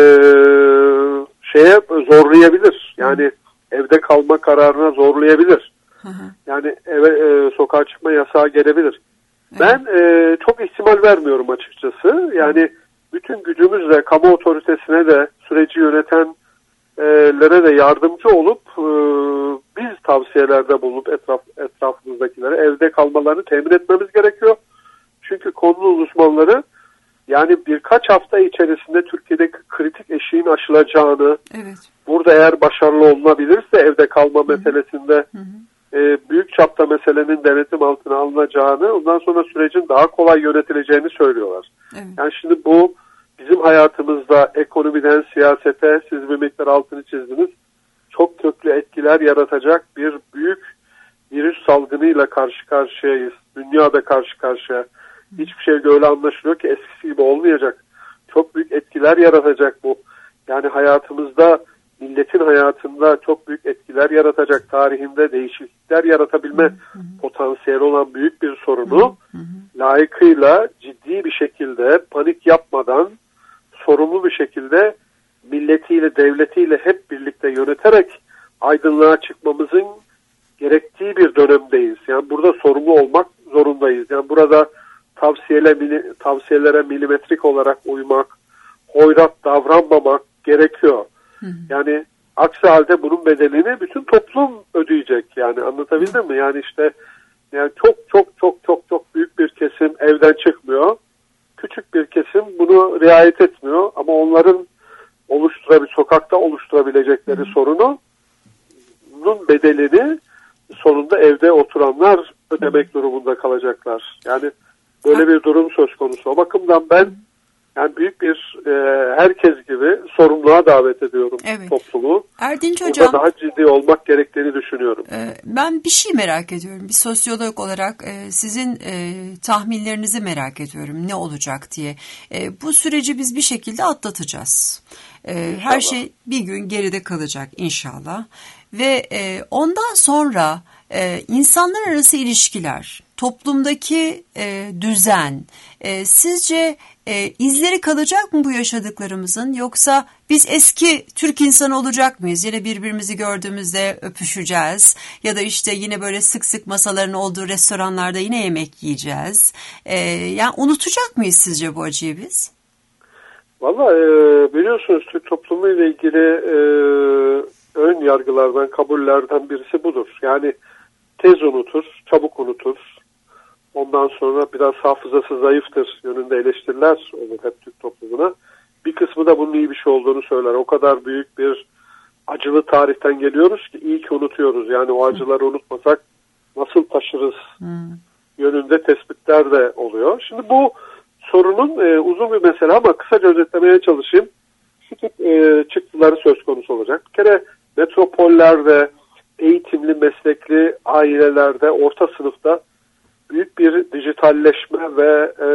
[SPEAKER 8] şeye zorlayabilir. Yani hı. evde kalma kararına zorlayabilir. Hı hı. Yani eve e, sokağa çıkma yasağı gelebilir. Evet. Ben e, çok ihtimal vermiyorum açıkçası. Yani bütün gücümüzle kamu otoritesine de süreci yönetenlere de yardımcı olup e, biz tavsiyelerde bulunup etraf, etrafımızdakilere evde kalmalarını temin etmemiz gerekiyor. Çünkü konunun uzmanları yani birkaç hafta içerisinde Türkiye'deki kritik eşiğin aşılacağını, evet. burada eğer başarılı olunabilirse evde kalma hı-hı. meselesinde hı-hı. E, büyük çapta meselenin denetim altına alınacağını, ondan sonra sürecin daha kolay yönetileceğini söylüyorlar. Evet. Yani şimdi bu bizim hayatımızda ekonomiden siyasete, siz bir miktar altını çizdiniz, çok köklü etkiler yaratacak bir büyük virüs salgınıyla karşı karşıyayız. Dünyada karşı karşıya. Hiçbir şey böyle anlaşılıyor ki eskisi gibi olmayacak. Çok büyük etkiler yaratacak bu. Yani hayatımızda, milletin hayatında çok büyük etkiler yaratacak, tarihinde değişiklikler yaratabilme hı hı. potansiyeli olan büyük bir sorunu hı hı. layıkıyla, ciddi bir şekilde, panik yapmadan, sorumlu bir şekilde milletiyle, devletiyle hep birlikte yöneterek aydınlığa çıkmamızın gerektiği bir dönemdeyiz. Yani burada sorumlu olmak zorundayız. Yani burada tavsiyelere, tavsiyelere milimetrik olarak uymak, hoyrat davranmamak gerekiyor. Hı hı. Yani aksi halde bunun bedelini bütün toplum ödeyecek. Yani anlatabildim mi? Yani işte yani çok çok çok çok çok büyük bir kesim evden çıkmıyor. Küçük bir kesim bunu riayet etmiyor. Ama onların oluşturabil sokakta oluşturabilecekleri hı. sorunu bunun bedelini sonunda evde oturanlar ödemek durumunda kalacaklar. Yani böyle bir durum söz konusu. O bakımdan ben yani büyük bir e, herkes gibi sorumluluğa davet ediyorum evet. toplumu.
[SPEAKER 2] Erdinç Hocam,
[SPEAKER 8] burada daha ciddi olmak gerektiğini düşünüyorum.
[SPEAKER 2] E, ben bir şey merak ediyorum. Bir sosyolog olarak e, sizin e, tahminlerinizi merak ediyorum. Ne olacak diye. E, bu süreci biz bir şekilde atlatacağız. E, her şey bir gün geride kalacak inşallah. Ve e, ondan sonra e, insanlar arası ilişkiler, toplumdaki e, düzen, e, sizce e, izleri kalacak mı bu yaşadıklarımızın, yoksa biz eski Türk insanı olacak mıyız? Yine birbirimizi gördüğümüzde öpüşeceğiz ya da işte yine böyle sık sık masaların olduğu restoranlarda yine yemek yiyeceğiz. E, yani unutacak mıyız sizce bu acıyı biz?
[SPEAKER 8] Valla e, biliyorsunuz Türk toplumu ile ilgili e, ön yargılardan, kabullerden birisi budur. Yani tez unutur, çabuk unutur. Ondan sonra biraz hafızası zayıftır yönünde eleştiriler olur hep Türk toplumuna. Bir kısmı da bunun iyi bir şey olduğunu söyler. O kadar büyük bir acılı tarihten geliyoruz ki iyi ki unutuyoruz. Yani o acıları unutmasak nasıl taşırız hmm. yönünde tespitler de oluyor. Şimdi bu sorunun e, uzun bir mesele ama kısaca özetlemeye çalışayım. Şu tip e, çıktıları söz konusu olacak. Bir kere metropollerde, eğitimli, meslekli ailelerde, orta sınıfta büyük bir dijitalleşme ve e,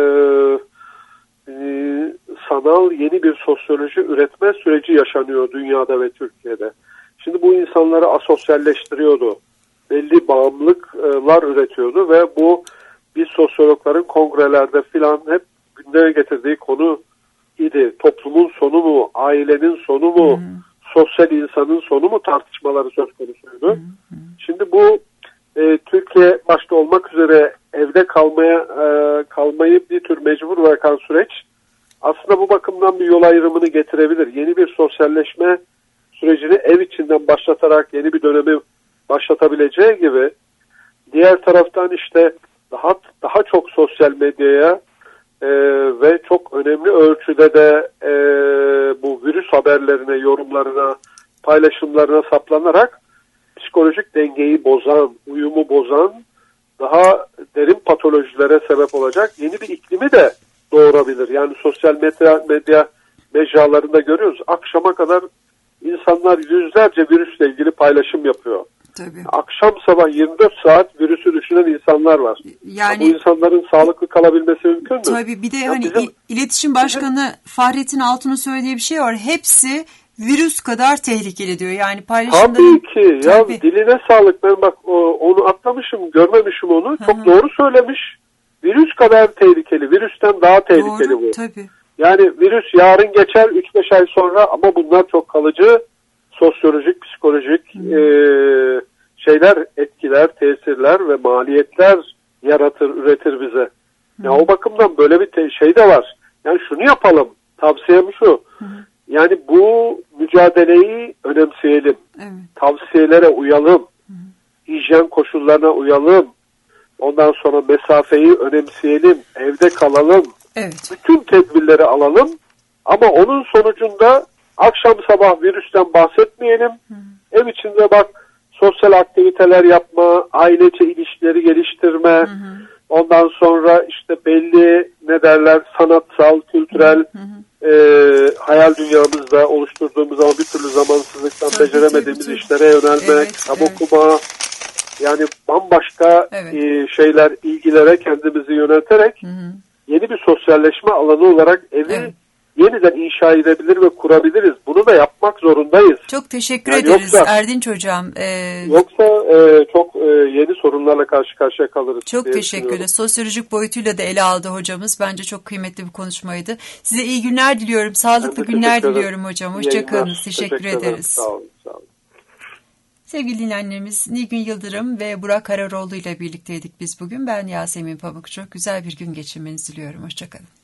[SPEAKER 8] e, sanal yeni bir sosyoloji üretme süreci yaşanıyor dünyada ve Türkiye'de. Şimdi bu insanları asosyalleştiriyordu. Belli bağımlılıklar üretiyordu ve bu biz sosyologların kongrelerde filan hep gündeme getirdiği konu idi. Toplumun sonu mu, ailenin sonu mu, hmm. sosyal insanın sonu mu tartışmaları söz konusuydu. Hmm. Şimdi bu e, Türkiye başta olmak üzere evde kalmaya e, kalmayı bir tür mecbur bırakan süreç aslında bu bakımdan bir yol ayrımını getirebilir. Yeni bir sosyalleşme sürecini ev içinden başlatarak yeni bir dönemi başlatabileceği gibi diğer taraftan işte daha daha çok sosyal medyaya e, ve çok önemli ölçüde de e, bu virüs haberlerine, yorumlarına, paylaşımlarına saplanarak psikolojik dengeyi bozan, uyumu bozan, daha derin patolojilere sebep olacak yeni bir iklimi de doğurabilir. Yani sosyal medya, medya mecralarında görüyoruz. Akşama kadar insanlar yüzlerce virüsle ilgili paylaşım yapıyor.
[SPEAKER 2] Tabii.
[SPEAKER 8] Akşam sabah yirmi dört saat virüsü düşünen insanlar var. Yani bu insanların sağlıklı kalabilmesi mümkün mü?
[SPEAKER 2] Tabii bir de
[SPEAKER 8] ya
[SPEAKER 2] hani
[SPEAKER 8] bizim,
[SPEAKER 2] iletişim başkanı bizim, Fahrettin Altun'un söylediği bir şey var. Hepsi virüs kadar tehlikeli diyor. Yani paylaşımların...
[SPEAKER 8] Tabii ki.
[SPEAKER 2] Tabii.
[SPEAKER 8] Ya diline sağlık. Ben bak o, onu atlamışım, görmemişim onu. Hı-hı. Çok doğru söylemiş. Virüs kadar tehlikeli. Virüsten daha tehlikeli
[SPEAKER 2] doğru,
[SPEAKER 8] bu.
[SPEAKER 2] Tabii.
[SPEAKER 8] Yani virüs yarın geçer üç beş ay sonra ama bunlar çok kalıcı sosyolojik, psikolojik e, şeyler, etkiler, tesirler ve maliyetler yaratır, üretir bize. Ya yani o bakımdan böyle bir te- şey de var. Yani şunu yapalım. Tavsiyem şu. Hı. Yani bu mücadeleyi önemseyelim. Evet. Tavsiyelere uyalım. Hı. Hijyen koşullarına uyalım. Ondan sonra mesafeyi önemseyelim. Evde kalalım.
[SPEAKER 2] Evet.
[SPEAKER 8] Bütün tedbirleri alalım. Ama onun sonucunda akşam sabah virüsten bahsetmeyelim. Hı. Ev içinde bak sosyal aktiviteler yapma, ailece ilişkileri geliştirme, hı hı. ondan sonra işte belli ne derler sanatsal, kültürel hı hı. E, hayal dünyamızda oluşturduğumuz ama bir türlü zamansızlıktan tabii, beceremediğimiz tabii, işlere yönelmek, evet, kitap evet. okuma, yani bambaşka evet. e, şeyler, ilgilere kendimizi yönelterek hı hı. yeni bir sosyalleşme alanı olarak evi evet. yeniden inşa edebilir ve kurabiliriz. Bunu da yapmak zorundayız.
[SPEAKER 2] Çok teşekkür yani ederiz yoksa, Erdinç Hocam. Ee,
[SPEAKER 8] yoksa e, çok e, yeni sorunlarla karşı karşıya kalırız.
[SPEAKER 2] Çok teşekkürler. Sosyolojik boyutuyla da ele aldı hocamız. Bence çok kıymetli bir konuşmaydı. Size iyi günler diliyorum. Sağlıklı günler diliyorum hocam. Hoşçakalın. Teşekkür, teşekkür ederiz.
[SPEAKER 8] Sağ olun. Sağ olun.
[SPEAKER 2] Sevgili dinleyenlerimiz Nilgün Yıldırım ve Burak Kararoğlu ile birlikteydik biz bugün. Ben Yasemin Pamukçu. Güzel bir gün geçirmenizi diliyorum. Hoşçakalın.